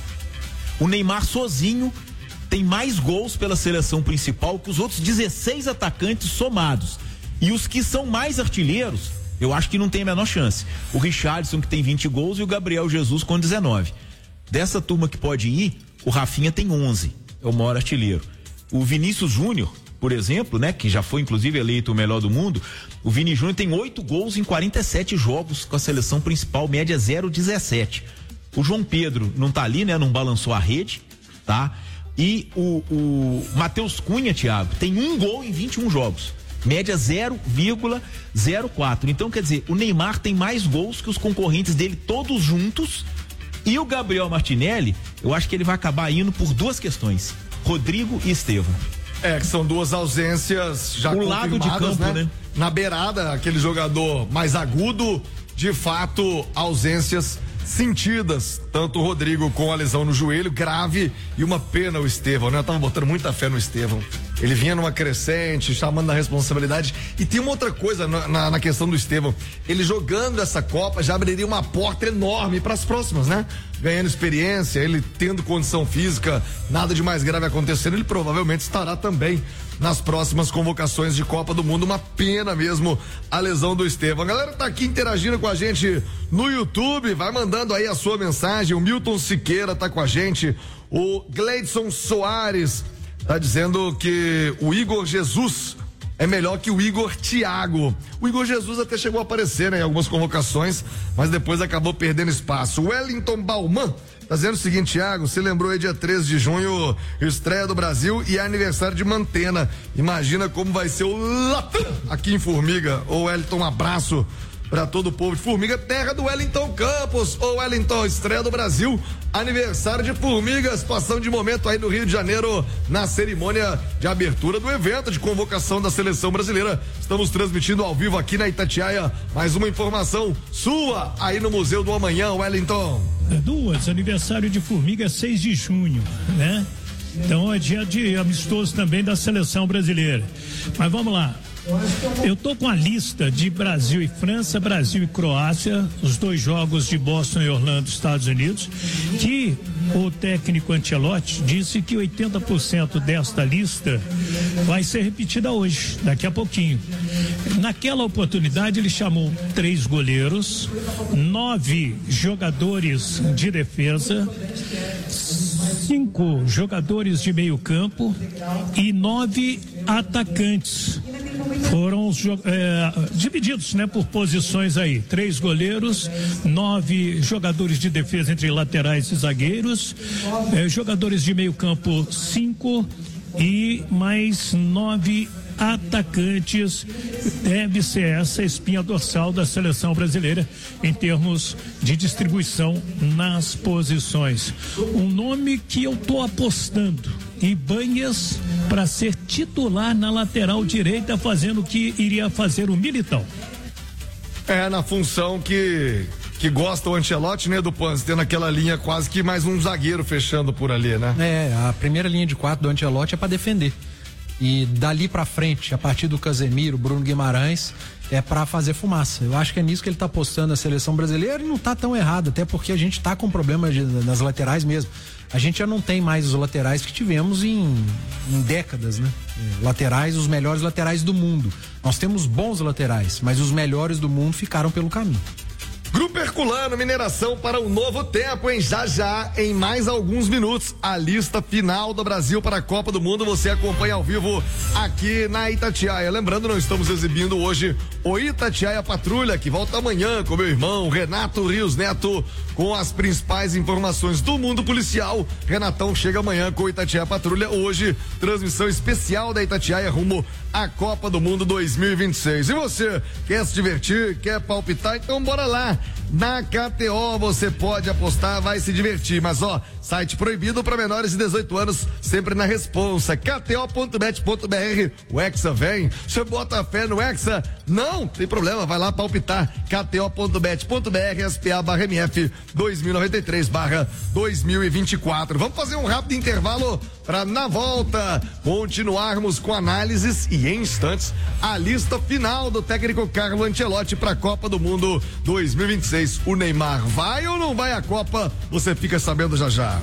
O Neymar sozinho tem mais gols pela seleção principal que os outros dezesseis atacantes somados. E os que são mais artilheiros, eu acho que não tem a menor chance. O Richarlison, que tem vinte gols, e o Gabriel Jesus com dezenove. Dessa turma que pode ir, o Rafinha tem onze, é o maior artilheiro. O Vinícius Júnior, por exemplo, né, que já foi inclusive eleito o melhor do mundo, o Vini Júnior tem oito gols em quarenta e sete jogos com a seleção principal, média zero vírgula dezessete. O João Pedro não tá ali, né, não balançou a rede, tá? E o, o Matheus Cunha, Thiago, tem um gol em vinte e um jogos. Média zero vírgula zero quatro. Então, quer dizer, o Neymar tem mais gols que os concorrentes dele todos juntos. E o Gabriel Martinelli, eu acho que ele vai acabar indo por duas questões: Rodrigo e Estevão. É, que são duas ausências já o lado de campo, né? né? Na beirada, aquele jogador mais agudo, de fato, ausências sentidas, tanto o Rodrigo com a lesão no joelho grave e uma pena o Estevão, né? Eu tava botando muita fé no Estevão. Ele vinha numa crescente, chamando a responsabilidade. E tem uma outra coisa na, na, na questão do Estevão. Ele jogando essa Copa já abriria uma porta enorme para as próximas, né? Ganhando experiência, ele tendo condição física, nada de mais grave acontecendo, ele provavelmente estará também nas próximas convocações de Copa do Mundo. Uma pena mesmo a lesão do Estevão. A galera tá aqui interagindo com a gente no YouTube, vai mandando aí a sua mensagem. O Milton Siqueira tá com a gente, o Gleidson Soares tá dizendo que o Igor Jesus é melhor que o Igor Thiago. O Igor Jesus até chegou a aparecer, né, em algumas convocações, mas depois acabou perdendo espaço. O Wellington Bauman tá dizendo o seguinte: Thiago, você lembrou aí dia treze de junho, estreia do Brasil e é aniversário de Mantena. Imagina como vai ser o Latam aqui em Formiga. Ô Wellington, um abraço para todo o povo de Formiga, terra do Wellington Campos. Ô Wellington, estreia do Brasil, aniversário de Formigas, passando de momento aí no Rio de Janeiro, na cerimônia de abertura do evento de convocação da seleção brasileira. Estamos transmitindo ao vivo aqui na Itatiaia. Mais uma informação sua aí no Museu do Amanhã, Wellington. Duas, aniversário de Formiga, seis de junho, né? Então é dia de amistoso também da seleção brasileira. Mas vamos lá. Eu tô com a lista de Brasil e França, Brasil e Croácia, os dois jogos de Boston e Orlando, Estados Unidos, que o técnico Ancelotti disse que oitenta por cento desta lista vai ser repetida hoje, daqui a pouquinho. Naquela oportunidade ele chamou três goleiros, nove jogadores de defesa, cinco jogadores de meio campo e nove atacantes. foram é, divididos, né, por posições aí. Três goleiros, nove jogadores de defesa entre laterais e zagueiros, é, jogadores de meio campo, cinco e mais nove atacantes. Deve ser essa a espinha dorsal da seleção brasileira em termos de distribuição nas posições. Um nome que eu tô apostando: Ibanhas, para ser titular na lateral direita, fazendo o que iria fazer o Militão. É, na função que que gosta o Ancelotti, né, do Panz, tendo aquela linha quase que mais um zagueiro fechando por ali, né? É, a primeira linha de quatro do Ancelotti é para defender. E dali pra frente, a partir do Casemiro, Bruno Guimarães, é pra fazer fumaça. Eu acho que é nisso que ele tá apostando a seleção brasileira, e não tá tão errado, até porque a gente tá com problema de, nas laterais mesmo. A gente já não tem mais os laterais que tivemos em, em décadas, né? Laterais, os melhores laterais do mundo. Nós temos bons laterais, mas os melhores do mundo ficaram pelo caminho. Grupo Herculano, mineração para um novo tempo, hein? Já já, em mais alguns minutos, a lista final do Brasil para a Copa do Mundo você acompanha ao vivo aqui na Itatiaia. Lembrando, não estamos exibindo hoje o Itatiaia Patrulha, que volta amanhã com meu irmão Renato Rios Neto, com as principais informações do mundo policial. Renatão chega amanhã com o Itatiaia Patrulha. Hoje, transmissão especial da Itatiaia rumo à Copa do Mundo dois mil e vinte e seis. E você, quer se divertir, quer palpitar? Então bora lá. Na K T O você pode apostar, vai se divertir, mas ó, site proibido para menores de dezoito anos, sempre na responsa. K T O ponto bet ponto B R. O Hexa vem, você bota fé no Hexa? Não, tem problema, vai lá palpitar. K T O ponto bet ponto B R, S P A barra M F dois mil e noventa e três barra dois mil e vinte e quatro. Vamos fazer um rápido intervalo para na volta continuarmos com análises e em instantes a lista final do técnico Carlo Ancelotti para a Copa do Mundo dois mil e vinte e seis. O Neymar vai ou não vai à Copa? Você fica sabendo já já.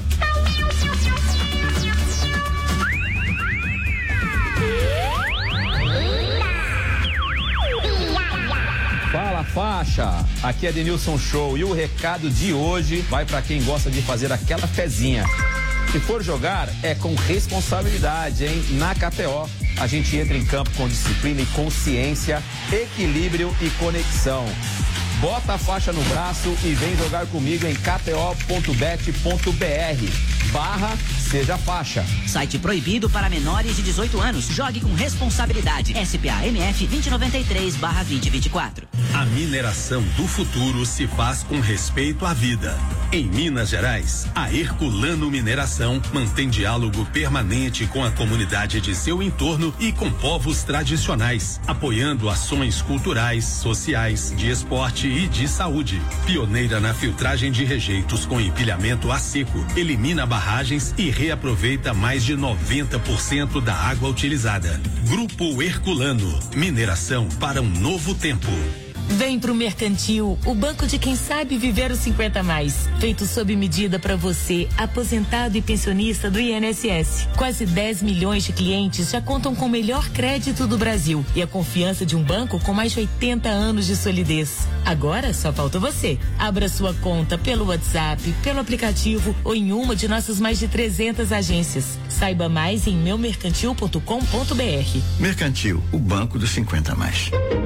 Fala, faixa, aqui é Denilson Show e o recado de hoje vai para quem gosta de fazer aquela fezinha. Se for jogar, é com responsabilidade, hein? Na K T O, a gente entra em campo com disciplina e consciência, equilíbrio e conexão. Bota a faixa no braço e vem jogar comigo em K T O ponto bet ponto B R barra seja faixa. Site proibido para menores de dezoito anos. Jogue com responsabilidade. S P A M F vinte noventa e três barra vinte vinte e quatro. A mineração do futuro se faz com respeito à vida. Em Minas Gerais, a Herculano Mineração mantém diálogo permanente com a comunidade de seu entorno e com povos tradicionais, apoiando ações culturais, sociais, de esporte e de saúde. Pioneira na filtragem de rejeitos com empilhamento a seco, elimina barragens e reaproveita mais de noventa por cento da água utilizada. Grupo Herculano, mineração para um novo tempo. Vem pro Mercantil, o banco de quem sabe viver os cinquenta mais. Feito sob medida para você, aposentado e pensionista do I N S S. Quase dez milhões de clientes já contam com o melhor crédito do Brasil e a confiança de um banco com mais de oitenta anos de solidez. Agora só falta você. Abra sua conta pelo WhatsApp, pelo aplicativo ou em uma de nossas mais de trezentas agências. Saiba mais em meu mercantil ponto com ponto B R. Mercantil, o banco dos cinquenta mais.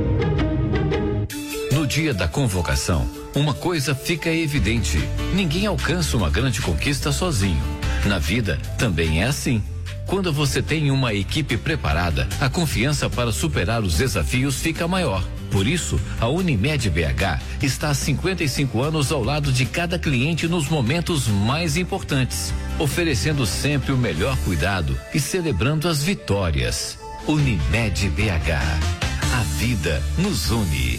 No dia da convocação, uma coisa fica evidente: ninguém alcança uma grande conquista sozinho. Na vida, também é assim. Quando você tem uma equipe preparada, a confiança para superar os desafios fica maior. Por isso, a Unimed B H está há cinquenta e cinco anos ao lado de cada cliente nos momentos mais importantes, oferecendo sempre o melhor cuidado e celebrando as vitórias. Unimed B H. A vida nos une.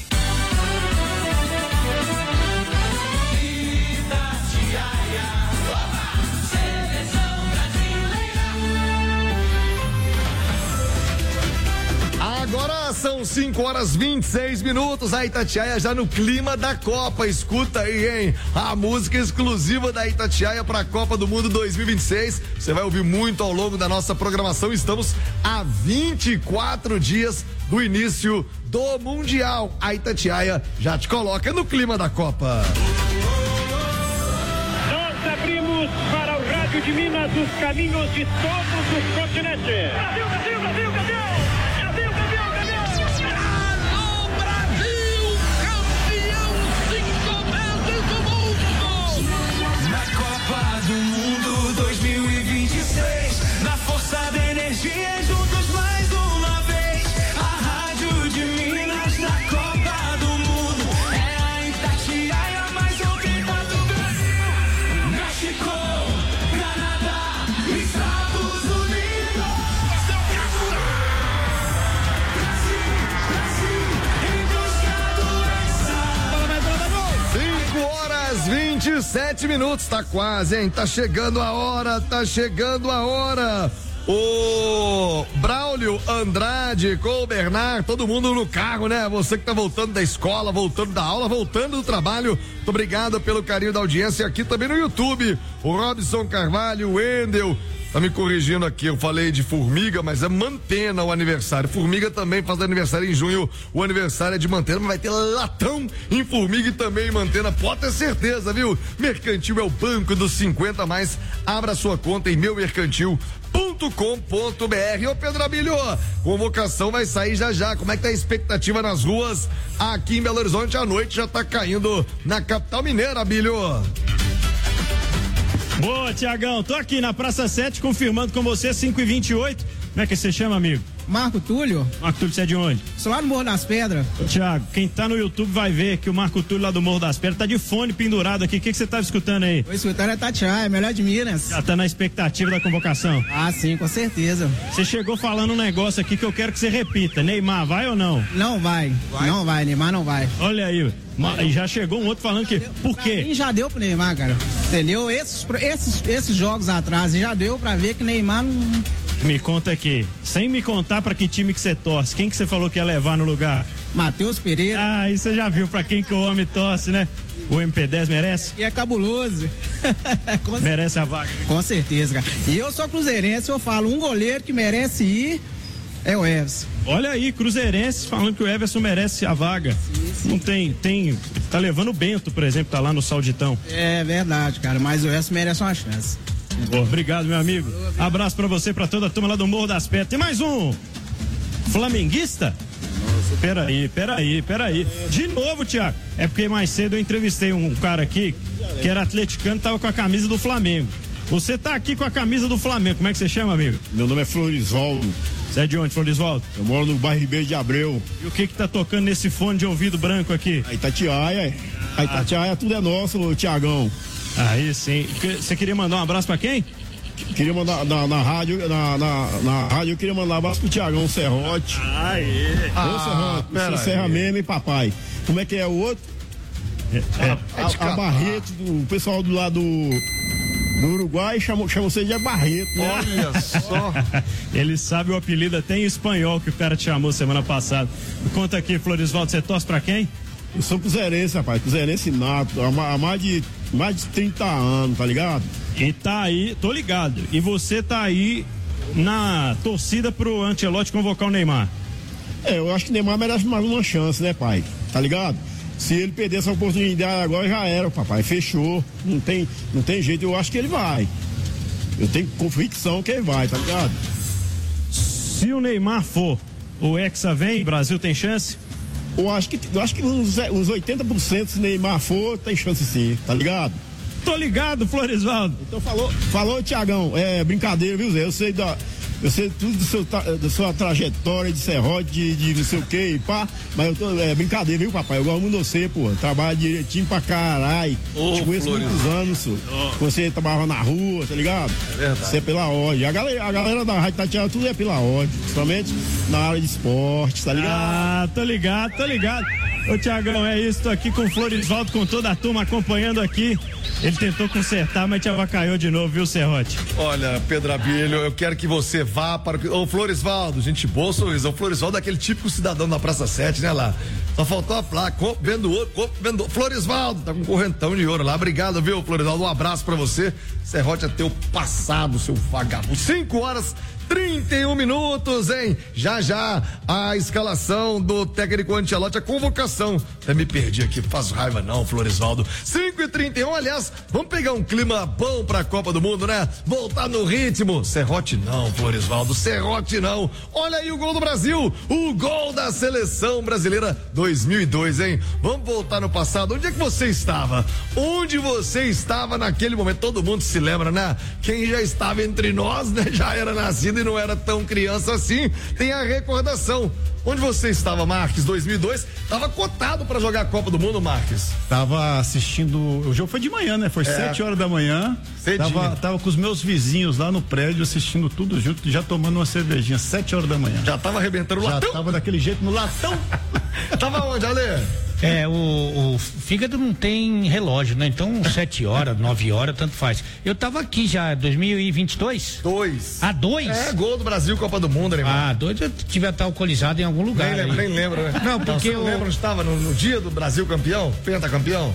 Agora são cinco horas vinte e seis minutos, a Itatiaia já no clima da Copa. Escuta aí, hein? A música exclusiva da Itatiaia para a Copa do Mundo dois mil e vinte e seis. Você vai ouvir muito ao longo da nossa programação. Estamos a vinte e quatro dias do início do Mundial. A Itatiaia já te coloca no clima da Copa. Nós abrimos para o Rádio de Minas os caminhos de todos os continentes. Brasil, Brasil, Brasil, Brasil! Brasil, campeão, campeão! e sete minutos, tá quase, hein? Tá chegando a hora, tá chegando a hora. O Braulio Andrade com o Bernard, todo mundo no carro, né? Você que tá voltando da escola, voltando da aula, voltando do trabalho. Muito obrigado pelo carinho da audiência aqui também no YouTube. O Robson Carvalho, o Wendel, tá me corrigindo aqui, eu falei de Formiga, mas é Mantena o aniversário. Formiga também faz aniversário em junho, o aniversário é de Mantena, mas vai ter latão em Formiga e também em Mantena, pode ter certeza, viu? Mercantil é o banco dos cinquenta mais, abra sua conta em meu mercantil ponto com ponto b r. Ô Pedro Abílio, convocação vai sair já já, como é que tá a expectativa nas ruas aqui em Belo Horizonte? A noite já tá caindo na capital mineira, Abílio. Boa, Tiagão, tô aqui na Praça sete confirmando com você, cinco e vinte e oito. Como é que você chama, amigo? Marco Túlio. Marco Túlio, você é de onde? Sou lá no Morro das Pedras. Ô, Tiago, quem tá no YouTube vai ver que o Marco Túlio lá do Morro das Pedras tá de fone pendurado aqui. O que, que você tá escutando aí? Tô escutando a Tatiaia, melhor de Minas. Já tá na expectativa da convocação? Ah, sim, com certeza. Você chegou falando um negócio aqui que eu quero que você repita. Neymar, vai ou não? Não vai. vai. Não vai, Neymar não vai. Olha aí, e já chegou um outro falando que. Por quê? Mim já deu pro Neymar, cara. Entendeu? Esses, esses, esses jogos atrás já deu pra ver que Neymar não. Me conta aqui, sem me contar pra que time que você torce, quem que você falou que ia levar no lugar? Matheus Pereira. Ah, aí você já viu pra quem que o homem torce, né? O M P dez merece? E é cabuloso. Merece a vaga. Com certeza, cara. E eu sou cruzeirense, eu falo, um goleiro que merece ir é o Everson. Olha aí, cruzeirense falando que o Everson merece a vaga. Sim, sim. Não tem, tem, tá levando o Bento, por exemplo, tá lá no Sauditão. É verdade, cara, mas o Everson merece uma chance. Boa, obrigado, meu amigo. Abraço pra você, pra toda a turma lá do Morro das Pedras. Tem mais um flamenguista? Peraí, peraí, peraí. De novo, Tiago. É porque mais cedo eu entrevistei um cara aqui que era atleticano, tava com a camisa do Flamengo. Você tá aqui com a camisa do Flamengo. Como é que você chama, amigo? Meu nome é Florisvaldo. Você é de onde, Florisvaldo? Eu moro no bairro Ribeiro de Abreu. E o que que tá tocando nesse fone de ouvido branco aqui? A Itatiaia. A Itatiaia, tudo é nosso, Tiagão. Aí sim. Você queria mandar um abraço pra quem? Queria mandar na, na rádio, na, na, na rádio, eu queria mandar um abraço pro Tiagão Serrote. Aê! Ah, Ô Serrote, Serra mesmo, hein, papai? Como é que é o outro? É, é, a, a, a Barreto, do o pessoal do lado do, do Uruguai chama, chama você de Barreto, né? Olha só. Ele sabe o apelido até em espanhol que o cara te chamou semana passada. Conta aqui, Florisvaldo, você torce pra quem? Eu sou cruzeirense, rapaz, cruzeirense nato, há, há mais, de, mais de trinta anos, tá ligado? E tá aí, tô ligado. E você tá aí na torcida pro Ancelotti convocar o Neymar? É, eu acho que o Neymar merece mais uma chance, né, pai? Tá ligado? Se ele perder essa oportunidade agora, já era, papai, fechou. Não tem, não tem jeito, eu acho que ele vai. Eu tenho convicção que ele vai, tá ligado? Se o Neymar for, o Hexa vem, o Brasil tem chance? Eu acho que, eu acho que uns, uns oitenta por cento se Neymar for, tem chance sim, tá ligado? Tô ligado, Florisvaldo. Então falou, falou, Tiagão, é brincadeira, viu, Zé? Eu sei da, eu sei tudo do seu, da sua trajetória de serrote, de, de não sei o que e pá, mas eu tô, é brincadeira, viu, papai? Eu gosto muito de você, pô, trabalho direitinho pra caralho. Ô, te conheço Floris. muitos anos, senhor. Oh. Você trabalhava na rua, tá ligado? É verdade. Você é pela ordem. A galera, a galera da Rádio Tatiana, tudo é pela ordem, principalmente na área de esporte, tá ligado? Ah, tô ligado, tô ligado. Ô, Tiagão, é isso, tô aqui com o Florisvaldo, com toda a turma acompanhando aqui. Ele tentou consertar, mas te avacaiou de novo, viu, Serrote? Olha, Pedro Abílio, eu quero que você vá para o... Ô, Florisvaldo, gente boa, sorriso. O Florisvaldo é aquele típico cidadão da Praça sete, né, lá? Só faltou a placa, compra, vendo ouro, compra, vendo ouro. Florisvaldo, tá com um correntão de ouro lá. Obrigado, viu, Florisvaldo? Um abraço pra você. Serrote é teu passado, seu vagabundo. cinco horas trinta e um minutos, hein? Já já a escalação do técnico Ancelotti, a convocação. Até me perdi aqui, faz raiva não, Florisvaldo. cinco e trinta e um, aliás, vamos pegar um clima bom pra Copa do Mundo, né? Voltar no ritmo. Serrote não, Florisvaldo, Serrote não. Olha aí o gol do Brasil, o gol da seleção brasileira dois mil e dois, hein? Vamos voltar no passado. Onde é que você estava? Onde você estava naquele momento? Todo mundo se lembra, né? Quem já estava entre nós, né? Já era nascido e não era tão criança assim, tem a recordação. Onde você estava, Marques? dois mil e dois, tava cotado para jogar a Copa do Mundo, Marques? Tava assistindo, o jogo foi de manhã, né? Foi É. sete horas da manhã. Cedinho. Tava, tava com os meus vizinhos lá no prédio assistindo tudo junto, já tomando uma cervejinha, sete horas da manhã. Já tava arrebentando o Já latão? tava daquele jeito no latão. Tava onde, Ale? É, o, o fígado não tem relógio, né? Então, sete horas, nove horas, tanto faz. Eu tava aqui já, dois mil e vinte e dois? Dois. Ah, dois? É, gol do Brasil, Copa do Mundo, animal. Ah, dois eu tive até alcoolizado em algum lugar. Nem lembro, nem lembro, né? Não, porque não, você eu... não lembra onde estava no, no dia do Brasil campeão? Pentacampeão?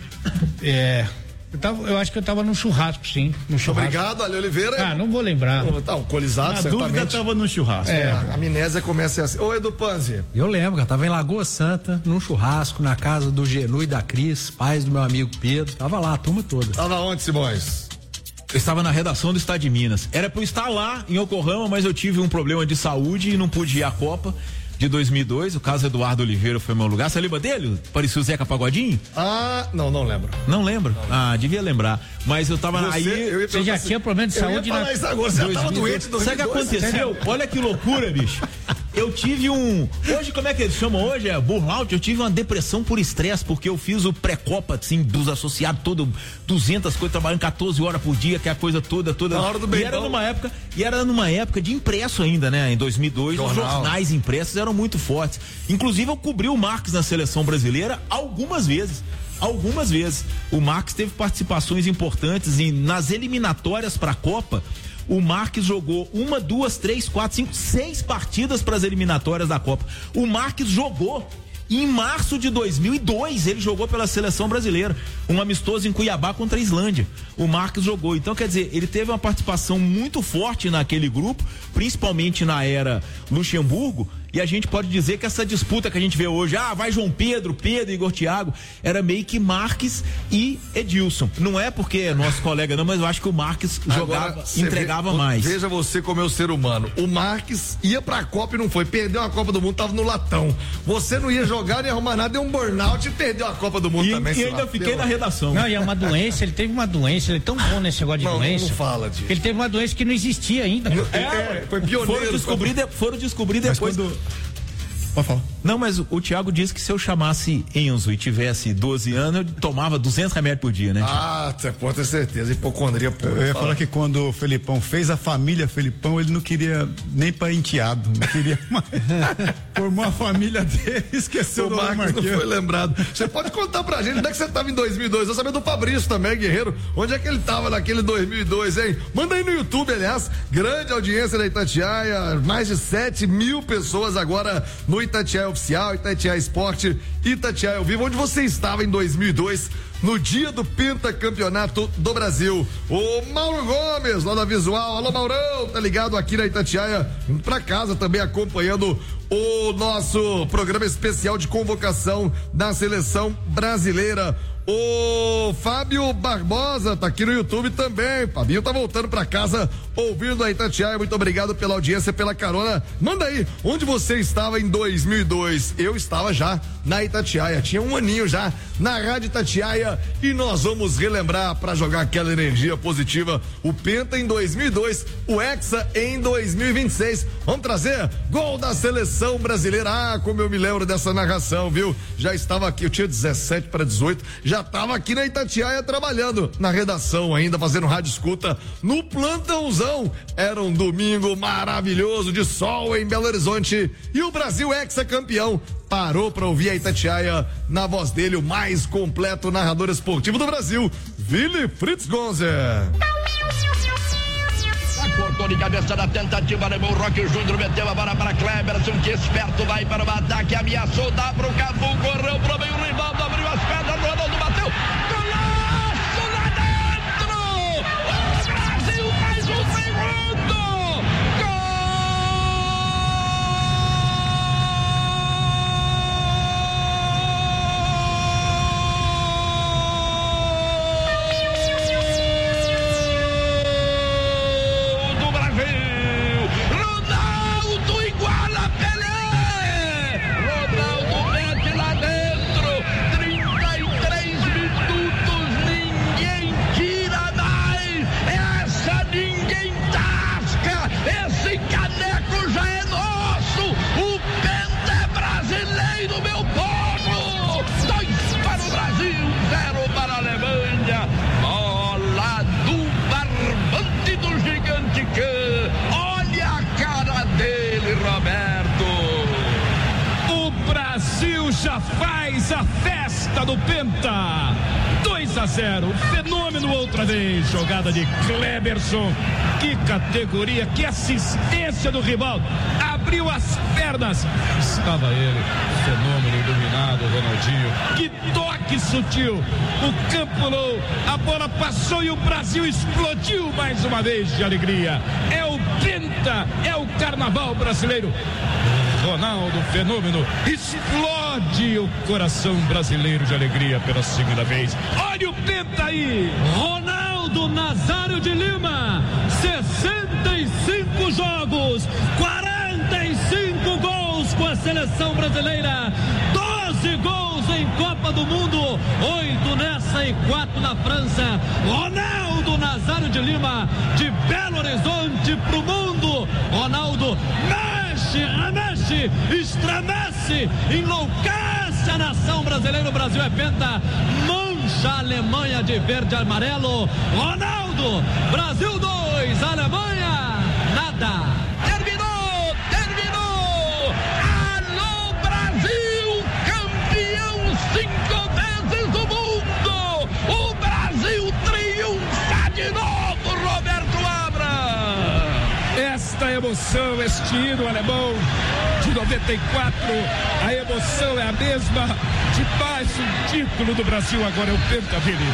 É... Eu, tava, eu acho que eu tava num churrasco, sim. No churrasco. Obrigado, Ale Oliveira. Ah, não vou lembrar. Tá alcoolizado, Na certamente. dúvida, tava no churrasco. É, a amnésia começa assim. Ô, Edu Panzi. Eu lembro, cara, tava em Lagoa Santa, num churrasco, na casa do Genu e da Cris, pais do meu amigo Pedro. Tava lá, a turma toda. Tava onde, Simões? Eu estava na redação do Estado de Minas. Era pra eu estar lá em Yokohama, mas eu tive um problema de saúde e não pude ir à Copa de dois mil e dois. O caso Eduardo Oliveira foi meu lugar. Você lembra dele? Parecia o Zeca Pagodinho? Ah, não, não lembro. Não lembro? Não, não. Ah, devia lembrar. Mas eu tava você, aí. eu você já assim, tinha problema de saúde, né? Isso agora, você já tava doente em dois mil e dois. Sabe o que aconteceu? Olha que loucura, bicho. Eu tive um. Hoje, como é que eles chamam hoje? É burnout. Eu tive uma depressão por estresse, porque eu fiz o pré-copa, assim, dos associados, todo duzentas coisas, trabalhando quatorze horas por dia, que é a coisa toda, toda. Na hora do e era numa época, e era numa época de impresso ainda, né? Em dois mil e dois, Jornal. Os jornais impressos eram muito fortes. Inclusive, eu cobri o Marques na seleção brasileira algumas vezes. Algumas vezes. O Marques teve participações importantes em, nas eliminatórias para a Copa. O Marques jogou uma, duas, três, quatro, cinco, seis partidas para as eliminatórias da Copa. O Marques jogou. Em março de dois mil e dois, ele jogou pela seleção brasileira, um amistoso em Cuiabá contra a Islândia. O Marques jogou. Então, quer dizer, ele teve uma participação muito forte naquele grupo, principalmente na era Luxemburgo. E a gente pode dizer que essa disputa que a gente vê hoje, ah, vai João Pedro, Pedro, Igor Thiago, era meio que Marques e Edilson. Não é porque é nosso colega não, mas eu acho que o Marques jogava, agora, entregava vê, mais. Veja você como é o ser humano. O Marques ia pra Copa e não foi. Perdeu a Copa do Mundo, tava no latão. Você não ia jogar nem arrumar nada, deu um burnout e perdeu a Copa do Mundo e, também. E ainda lá, fiquei na redação. Não, e é uma doença, ele teve uma doença, ele é tão bom nesse negócio de não, doença. Não fala disso. Ele teve uma doença que não existia ainda. É, é, foi pioneiro. Foram descobrir, de, foram descobrir depois. Quando... Pode falar. Não, mas o, o Thiago disse que se eu chamasse Enzo e tivesse doze anos, eu tomava duzentos remédios por dia, né? Ah, você pode ter certeza, hipocondria pura. Eu ia falar que quando o Felipão fez a família Felipão, ele não queria nem para enteado, não queria mais. Formou a família dele, esqueceu o do Marcos não foi lembrado. Você pode contar pra gente onde é que você tava em dois mil e dois? Eu sabia do Fabrício também, Guerreiro. Onde é que ele tava naquele dois mil e dois, hein? Manda aí no YouTube, aliás. Grande audiência da Itatiaia, mais de sete mil pessoas agora no Itatiaia Oficial, Itatiaia Esporte, Itatiaia ao Vivo. Onde você estava em dois mil e dois, no dia do pentacampeonato do Brasil? O Mauro Gomes, lá da Visual. Alô, Maurão, tá ligado aqui na Itatiaia, indo pra casa também acompanhando o nosso programa especial de convocação da seleção brasileira. O Fábio Barbosa tá aqui no YouTube também. Fabinho tá voltando pra casa ouvindo a Itatiaia. Muito obrigado pela audiência, pela carona. Manda aí, onde você estava em dois mil e dois? Eu estava já na Itatiaia, tinha um aninho já na Rádio Itatiaia, e nós vamos relembrar pra jogar aquela energia positiva. O Penta em dois mil e dois, o Hexa em dois mil e vinte e seis. Vamos trazer gol da seleção brasileira. Ah, como eu me lembro dessa narração, viu? Já estava aqui, eu tinha dezessete para dezoito, já estava aqui na Itatiaia trabalhando na redação ainda, fazendo rádio escuta no plantãozão. Era um domingo maravilhoso de sol em Belo Horizonte e o Brasil Hexa campeão parou para ouvir a Itatiaia na voz dele, o mais completo narrador esportivo do Brasil, Willy Fritz Gonzer. Cortou de cabeça na tentativa, levou o Roque Júnior, meteu a bola para Kleberson, que esperto, vai para o ataque, ameaçou, dá para o Cafu, correu pro meio, o Rivaldo abriu as pernas, o Ronaldo bateu, golaço lá dentro! O Brasil faz o segundo! já faz a festa do Penta. dois a zero, fenômeno outra vez, jogada de Kleberson, que categoria, que assistência do rival, abriu as pernas, estava ele, fenômeno iluminado, Ronaldinho, que toque sutil, o campo pulou, a bola passou e o Brasil explodiu mais uma vez de alegria. É o Penta, é o carnaval brasileiro. Ronaldo, fenômeno, explode o coração brasileiro de alegria pela segunda vez. Olha o Penta aí! Ronaldo Nazário de Lima, sessenta e cinco jogos, quarenta e cinco gols com a seleção brasileira, doze gols em Copa do Mundo, oito nessa e quatro na França. Ronaldo Nazário de Lima, de Belo Horizonte pro mundo. Ronaldo mexe, remexe, estremece, enlouquece a nação brasileira. O Brasil é penta, mancha a Alemanha de verde e amarelo. Ronaldo, Brasil dois, Alemanha nada. Terminou, terminou. Alô Brasil, campeão cinco vezes do mundo. O Brasil triunfa de novo, Roberto Abra. Esta emoção, este hino alemão de noventa e quatro, a emoção é a mesma de mais um título do Brasil. Agora é o Penta, Vini.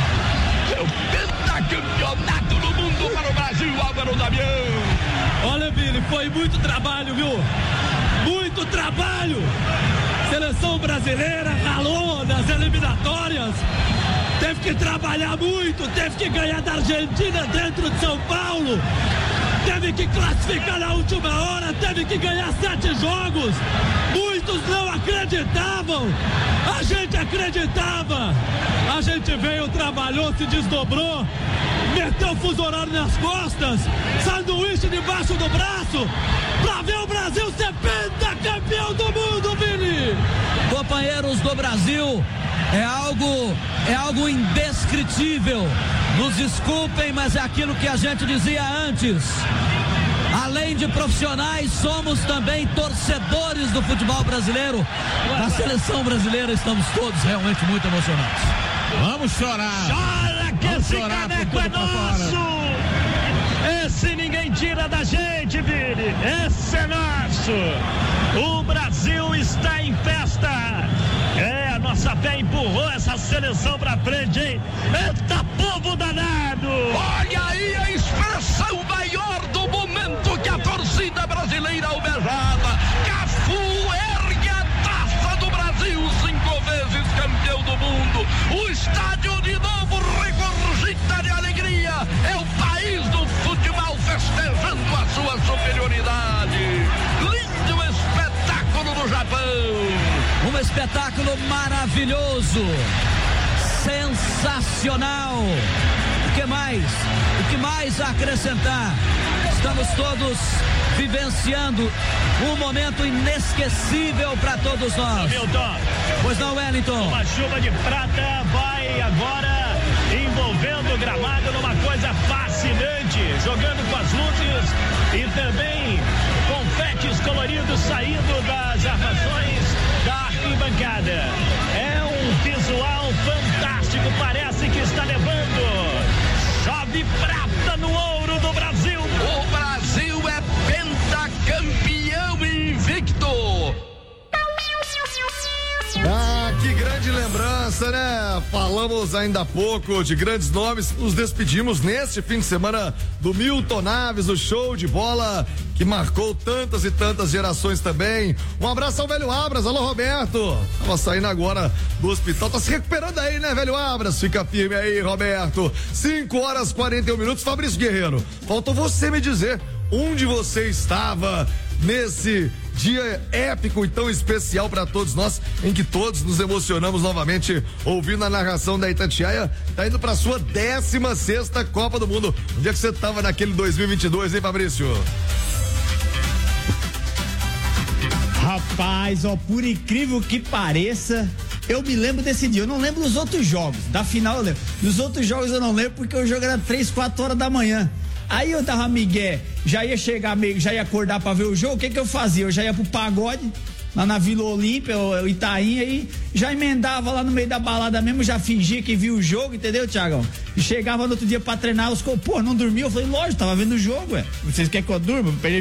É o pentacampeonato do mundo para o Brasil, Álvaro Damião. Olha, Vini, foi muito trabalho, viu? Muito trabalho. Seleção brasileira ralou nas eliminatórias. Teve que trabalhar muito, teve que ganhar da Argentina dentro de São Paulo. Teve que classificar na última hora, teve que ganhar sete jogos. Muitos não acreditavam. A gente acreditava. A gente veio, trabalhou, se desdobrou, meteu o fuso horário nas costas, sanduíche debaixo do braço, pra ver o Brasil ser pentacampeão do mundo, Vini. Companheiros do Brasil, é algo, é algo indescritível. Nos desculpem, mas é aquilo que a gente dizia antes. Além de profissionais, somos também torcedores do futebol brasileiro. Na seleção brasileira estamos todos realmente muito emocionados. Vamos chorar. Chora que Vamos esse chorar caneco é nosso. Esse ninguém tira da gente, Vini. Esse é nosso. O Brasil está em festa. É, a nossa fé empurrou essa seleção pra frente, hein? Eita, povo danado! Olha aí a expressão maior do momento que a torcida brasileira almejava. Cafu ergue a taça do Brasil, cinco vezes campeão do mundo. O estádio de novo regurgita de alegria. É o país do futebol festejando a sua superioridade. Lindo espetáculo no Japão. Um espetáculo maravilhoso, sensacional. O que mais? O que mais a acrescentar? Estamos todos vivenciando um momento inesquecível para todos nós. Milton. Pois não, Wellington? Uma chuva de prata vai agora envolvendo o gramado numa coisa fascinante, jogando com as luzes e também confetes coloridos saindo das armações da arquibancada. É um visual fantástico, parece que está levando. Chove prata no ouro do Brasil. O Brasil é pentacampeão invicto. Ah, que grande lembrança, né? Falamos ainda há pouco de grandes nomes, nos despedimos neste fim de semana do Milton Naves, o show de bola que marcou tantas e tantas gerações também. Um abraço ao velho Abras, alô Roberto, tava saindo agora do hospital, tá se recuperando aí, né, velho Abras? Fica firme aí, Roberto. cinco horas e quarenta e um minutos, Fabrício Guerreiro, faltou você me dizer onde você estava nesse dia épico e tão especial para todos nós, em que todos nos emocionamos novamente ouvindo a narração da Itatiaia. Tá indo para sua décima sexta Copa do Mundo. Onde é que você tava naquele dois mil e vinte e dois, hein, Fabrício? Rapaz, ó, por incrível que pareça, eu me lembro desse dia. Eu não lembro dos outros jogos. Da final eu lembro. Dos outros jogos eu não lembro porque o jogo era três, quatro horas da manhã. Aí eu dava migué, já ia chegar meio, já ia acordar pra ver o jogo, o que que eu fazia? Eu já ia pro pagode, lá na Vila Olímpia, o Itaim, aí já emendava lá no meio da balada mesmo, já fingia que viu o jogo, entendeu, Tiagão? E chegava no outro dia pra treinar, os pô, não dormia, eu falei, lógico, tava vendo o jogo, ué. Vocês querem que eu durma?